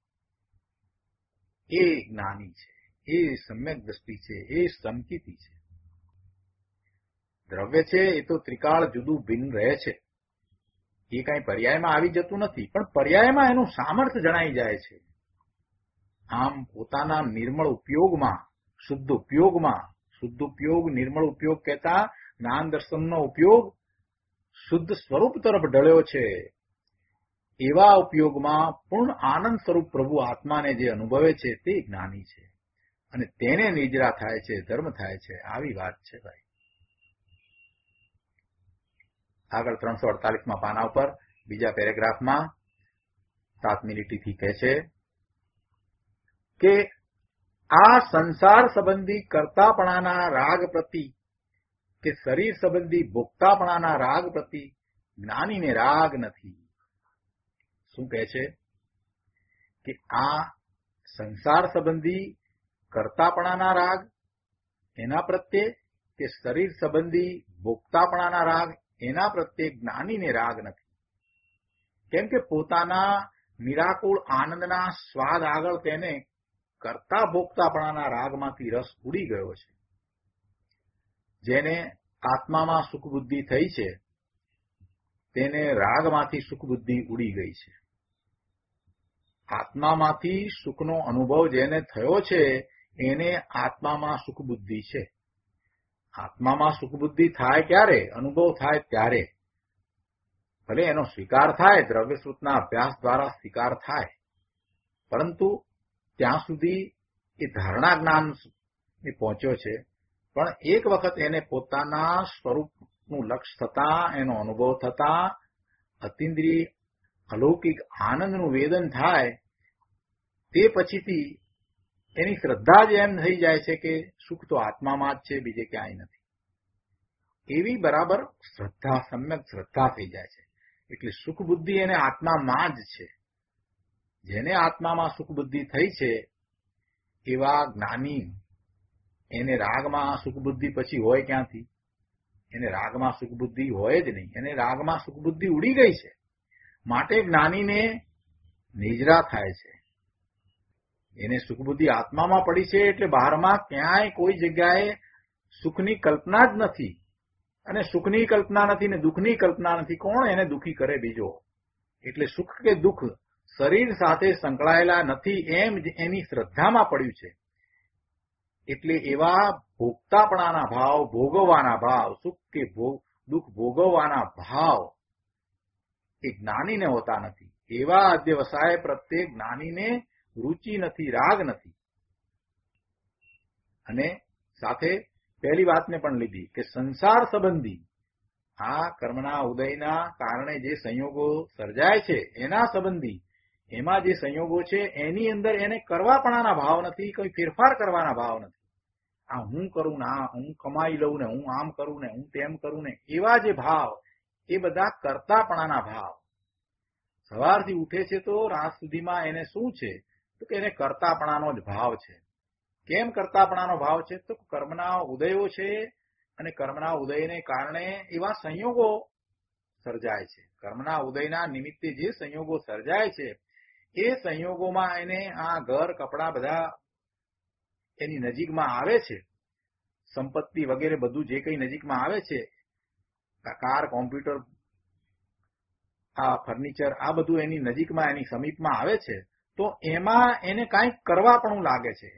S2: એ જ્ઞાની છે, એ સમ્યક દ્રષ્ટિ છે, એ સંકિતી છે. દ્રવ્ય છે એ તો ત્રિકાળ જુદું ભિન્ન રહે છે. એ કઈ પર્યાયમાં આવી જતું નથી, પણ પર્યાયમાં એનું સામર્થ્ય જણાઈ જાય છે. આમ પોતાના નિર્મળ ઉપયોગમાં, શુદ્ધ ઉપયોગમાં, શુદ્ધ ઉપયોગ નિર્મળ ઉપયોગ કહેતા જ્ઞાન દર્શનનો ઉપયોગ શુદ્ધ સ્વરૂપ તરફ ઢળ્યો છે. એવા ઉપયોગમાં પૂર્ણ આનંદ સ્વરૂપ પ્રભુ આત્માને જે અનુભવે છે તે જ્ઞાની છે અને તેને નિજરા થાય છે, ધર્મ થાય છે. આવી વાત છે ભાઈ. આગળ 348માં પાના ઉપર બીજા પેરેગ્રાફમાં 7મી લીટીથી કહે છે કે આ સંસાર સંબંધી કર્તાપણાના રાગ પ્રતિ કે શરીર સંબંધી ભોગતાપણાના રાગ પ્રતિ જ્ઞાનીને રાગ નથી. શું કહે છે કે આ સંસાર સંબંધી કર્તાપણાના રાગ એના પ્રત્યે કે શરીર સંબંધી ભોગતાપણાના રાગ એના પ્રત્યે જ્ઞાનીને રાગ નથી. કેમ કે પોતાના નિરાકુળ આનંદના સ્વાદ આગળ તેને કરતા ભોગતાપણાના રાગમાંથી રસ ઉડી ગયો છે. જેને આત્મામાં સુખ બુદ્ધિ થઈ છે તેને રાગમાંથી સુખ બુદ્ધિ ઉડી ગઈ છે. આત્મામાંથી સુખનો અનુભવ જેને થયો છે એને આત્મામાં સુખ બુદ્ધિ છે. આત્મામાં સુખ બુદ્ધિ થાય ક્યારે? અનુભવ થાય ત્યારે. ભલે એનો સ્વીકાર થાય, દ્રવ્યશ્રુતના અભ્યાસ દ્વારા સ્વીકાર થાય, પરંતુ ત્યાં સુધી એ ધારણા જ્ઞાન એ પહોંચ્યો છે પણ એક વખત એને પોતાના સ્વરૂપનું લક્ષ્ય થતા, એનો અનુભવ થતા અતિન્દ્રિય અલૌકિક આનંદનું વેદન થાય, તે પછીથી એની શ્રદ્ધા જ એમ થઈ જાય છે કે સુખ તો આત્મામાં જ છે, બીજે ક્યાંય નથી. એવી બરાબર શ્રદ્ધા, સમ્યક શ્રદ્ધા થઈ જાય છે. એટલે સુખ બુદ્ધિ એને આત્મામાં જ છે. જેને આત્મામાં સુખ બુદ્ધિ થઈ છે એવા જ્ઞાની, એને રાગમાં સુખ બુદ્ધિ પછી હોય ક્યાંથી? એને રાગમાં સુખ બુદ્ધિ હોય જ નહીં. એને રાગમાં સુખ બુદ્ધિ ઉડી ગઈ છે. માટે જ્ઞાનીને નિજરા થાય છે. એને સુખ બુદ્ધિ આત્મામાં પડી છે એટલે બહારમાં ક્યાંય કોઈ જગ્યાએ સુખની કલ્પના જ નથી. અને સુખની કલ્પના નથી ને દુઃખની કલ્પના નથી. કોણ એને દુઃખી કરે બીજો? એટલે સુખ કે દુઃખ શરીર સાથે સંકળાયેલા નથી એમ જ એની શ્રદ્ધામાં પડ્યું છે. એટલે એવા ભોગતાપણાના ભાવ, ભોગવવાના ભાવ, સુખ કે દુઃખ ભોગવવાના ભાવ એ જ્ઞાનીને હોતા નથી. એવા અધ્યવસાય પ્રત્યે જ્ઞાનીને રુચિ નથી, રાગ નથી. અને સાથે પહેલી વાતને પણ લીધી કે સંસાર સંબંધી આ કર્મના ઉદયના કારણે જે સંયોગો સર્જાય છે એના સંબંધી, એમાં જે સંયોગો છે એની અંદર એને કરવાપણાના ભાવ નથી, કોઈ ફેરફાર કરવાના ભાવ નથી. આ હું કરું ને, આ હું કમાઈ લઉં ને, હું આમ કરું ને, હું તેમ કરું ને, એવા જે ભાવ એ બધા કરતાપણાના ભાવ. સવારથી ઉઠે છે તો રાત સુધીમાં એને શું છે? તો કે એને કરતાપણાનો જ ભાવ છે. કેમ કરતાપણાનો ભાવ છે? તો કર્મના ઉદયો છે અને કર્મના ઉદયને કારણે એવા સંયોગો સર્જાય છે. કર્મના ઉદયના નિમિત્તે જે સંયોગો સર્જાય છે એ સંયોગોમાં એને આ ઘર, કપડા બધા એની નજીકમાં આવે છે. સંપત્તિ વગેરે બધું જે કંઈ નજીકમાં આવે છે, કાર, કોમ્પ્યુટર, આ ફર્નિચર, આ બધું એની નજીકમાં, એની સમીપમાં આવે છે, તો એમાં એને કાંઈક કરવાપણું લાગે છે.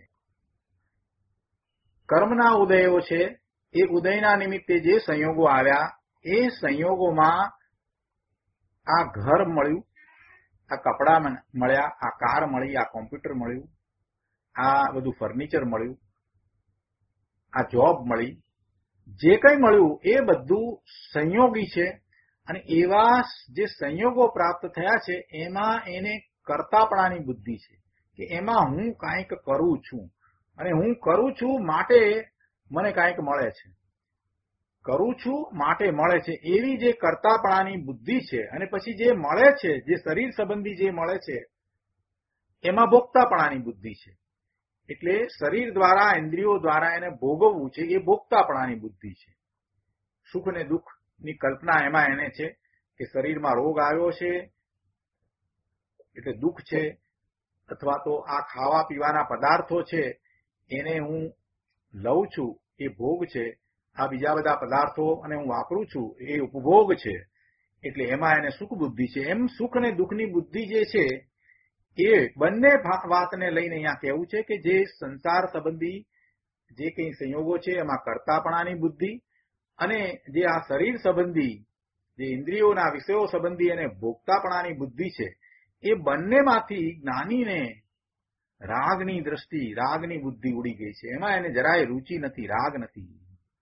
S2: કર્મના ઉદયો છે એ ઉદયના નિમિત્તે જે સંયોગો આવ્યા એ સંયોગોમાં આ ઘર મળ્યું, આ કપડા મળ્યા, આ કાર મળી, આ કોમ્પ્યુટર મળ્યું, આ બધું ફર્નિચર મળ્યું, આ જોબ મળી, જે કંઈ મળ્યું એ બધું સંયોગી છે. અને એવા જે સંયોગો પ્રાપ્ત થયા છે એમાં એને કરતાપણાની બુદ્ધિ છે કે એમાં હું કાંઈક કરું છું અને હું કરું છું માટે મને કાંઈક મળે છે, કરું છું માટે મળે છે, એવી જે કરતાપણાની બુદ્ધિ છે. અને પછી જે મળે છે, જે શરીર સંબંધી જે મળે છે એમાં ભોગતાપણાની બુદ્ધિ છે. એટલે શરીર દ્વારા, ઇન્દ્રિયો દ્વારા એને ભોગવવું છે એ ભોગતાપણાની બુદ્ધિ છે. સુખ અને દુઃખની કલ્પના એમાં એને છે કે શરીરમાં રોગ આવ્યો છે એટલે દુઃખ છે, અથવા તો આ ખાવા પીવાના પદાર્થો છે એને હું લઉં છું એ ભોગ છે, આ બીજા બધા પદાર્થો અને હું વાપરું છું એ ઉપભોગ છે, એટલે એમાં એને સુખ બુદ્ધિ છે. એમ સુખ અને દુઃખની બુદ્ધિ જે છે એ બંને વાતને લઈને અહીંયા કહેવું છે કે જે સંસાર સંબંધી જે કંઈ સંયોગો છે એમાં કરતાપણાની બુદ્ધિ, અને જે આ શરીર સંબંધી જે ઇન્દ્રિયોના વિષયો સંબંધી અને ભોગતાપણાની બુદ્ધિ છે એ બંનેમાંથી જ્ઞાનીને રાગની દ્રષ્ટિ, રાગની બુદ્ધિ ઉડી ગઈ છે. એમાં એને જરાય રુચિ નથી, રાગ નથી.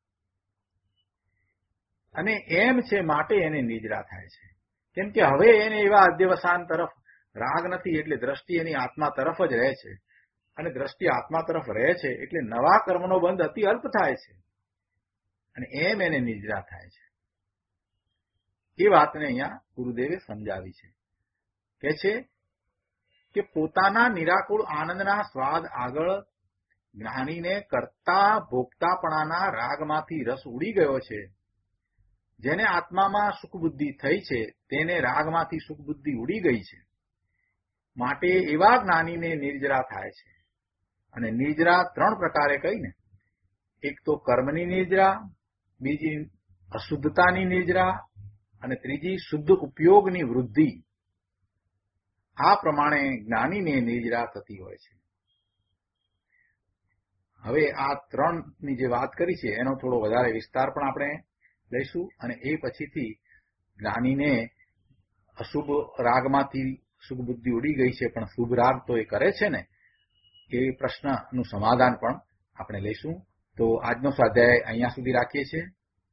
S2: અને એમ છે માટે એને નિજરા થાય છે. કેમ કે હવે એને એવા અધ્યવસાન તરફ રાગ નથી, એટલે દ્રષ્ટિ એની આત્મા તરફ જ રહે છે. અને દ્રષ્ટિ આત્મા તરફ રહે છે એટલે નવા કર્મનો બંધ અતિ અલ્પ થાય છે. અને એમ એને નિજરા થાય છે. એ વાતને અહીંયા ગુરુદેવે સમજાવી છે. કે છે કે પોતાના નિરાકુળ આનંદના સ્વાદ આગળ જ્ઞાનીને કરતા ભોગતાપણાના રાગમાંથી રસ ઉડી ગયો છે. જેને આત્મામાં સુખ બુદ્ધિ થઈ છે તેને રાગમાંથી સુખ બુદ્ધિ ઉડી ગઈ છે. માટે એવા જ્ઞાનીને નિર્જરા થાય છે. અને નિર્જરા ત્રણ પ્રકારે કહીને, એક તો કર્મની નિર્જરા, બીજી અશુદ્ધતાની નિર્જરા અને ત્રીજી શુદ્ધ ઉપયોગની વૃદ્ધિ. આ પ્રમાણે જ્ઞાનીને નિર્જરા થતી હોય છે. હવે આ ત્રણની જે વાત કરી છે એનો થોડો વધારે વિસ્તાર પણ આપણે લઈશું, અને એ પછીથી જ્ઞાનીને અશુભ રાગમાંથી શુભ બુદ્ધિ ઉડી ગઈ છે પણ શુભ રાગ તો એ કરે છે ને, એ પ્રશ્નનું સમાધાન પણ આપણે લઈશું. તો આજનો સ્વાધ્યાય અહીંયા સુધી રાખીએ છીએ.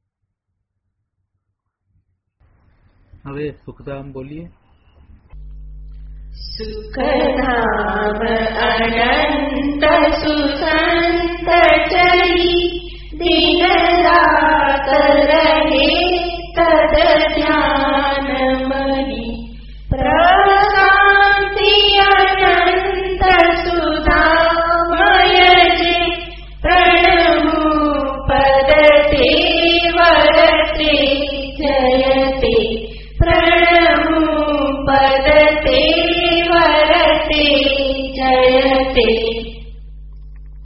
S2: હવે સુખધામ બોલીએ.
S3: સુખધામ અનંત સુસંત ચરી દિન રાત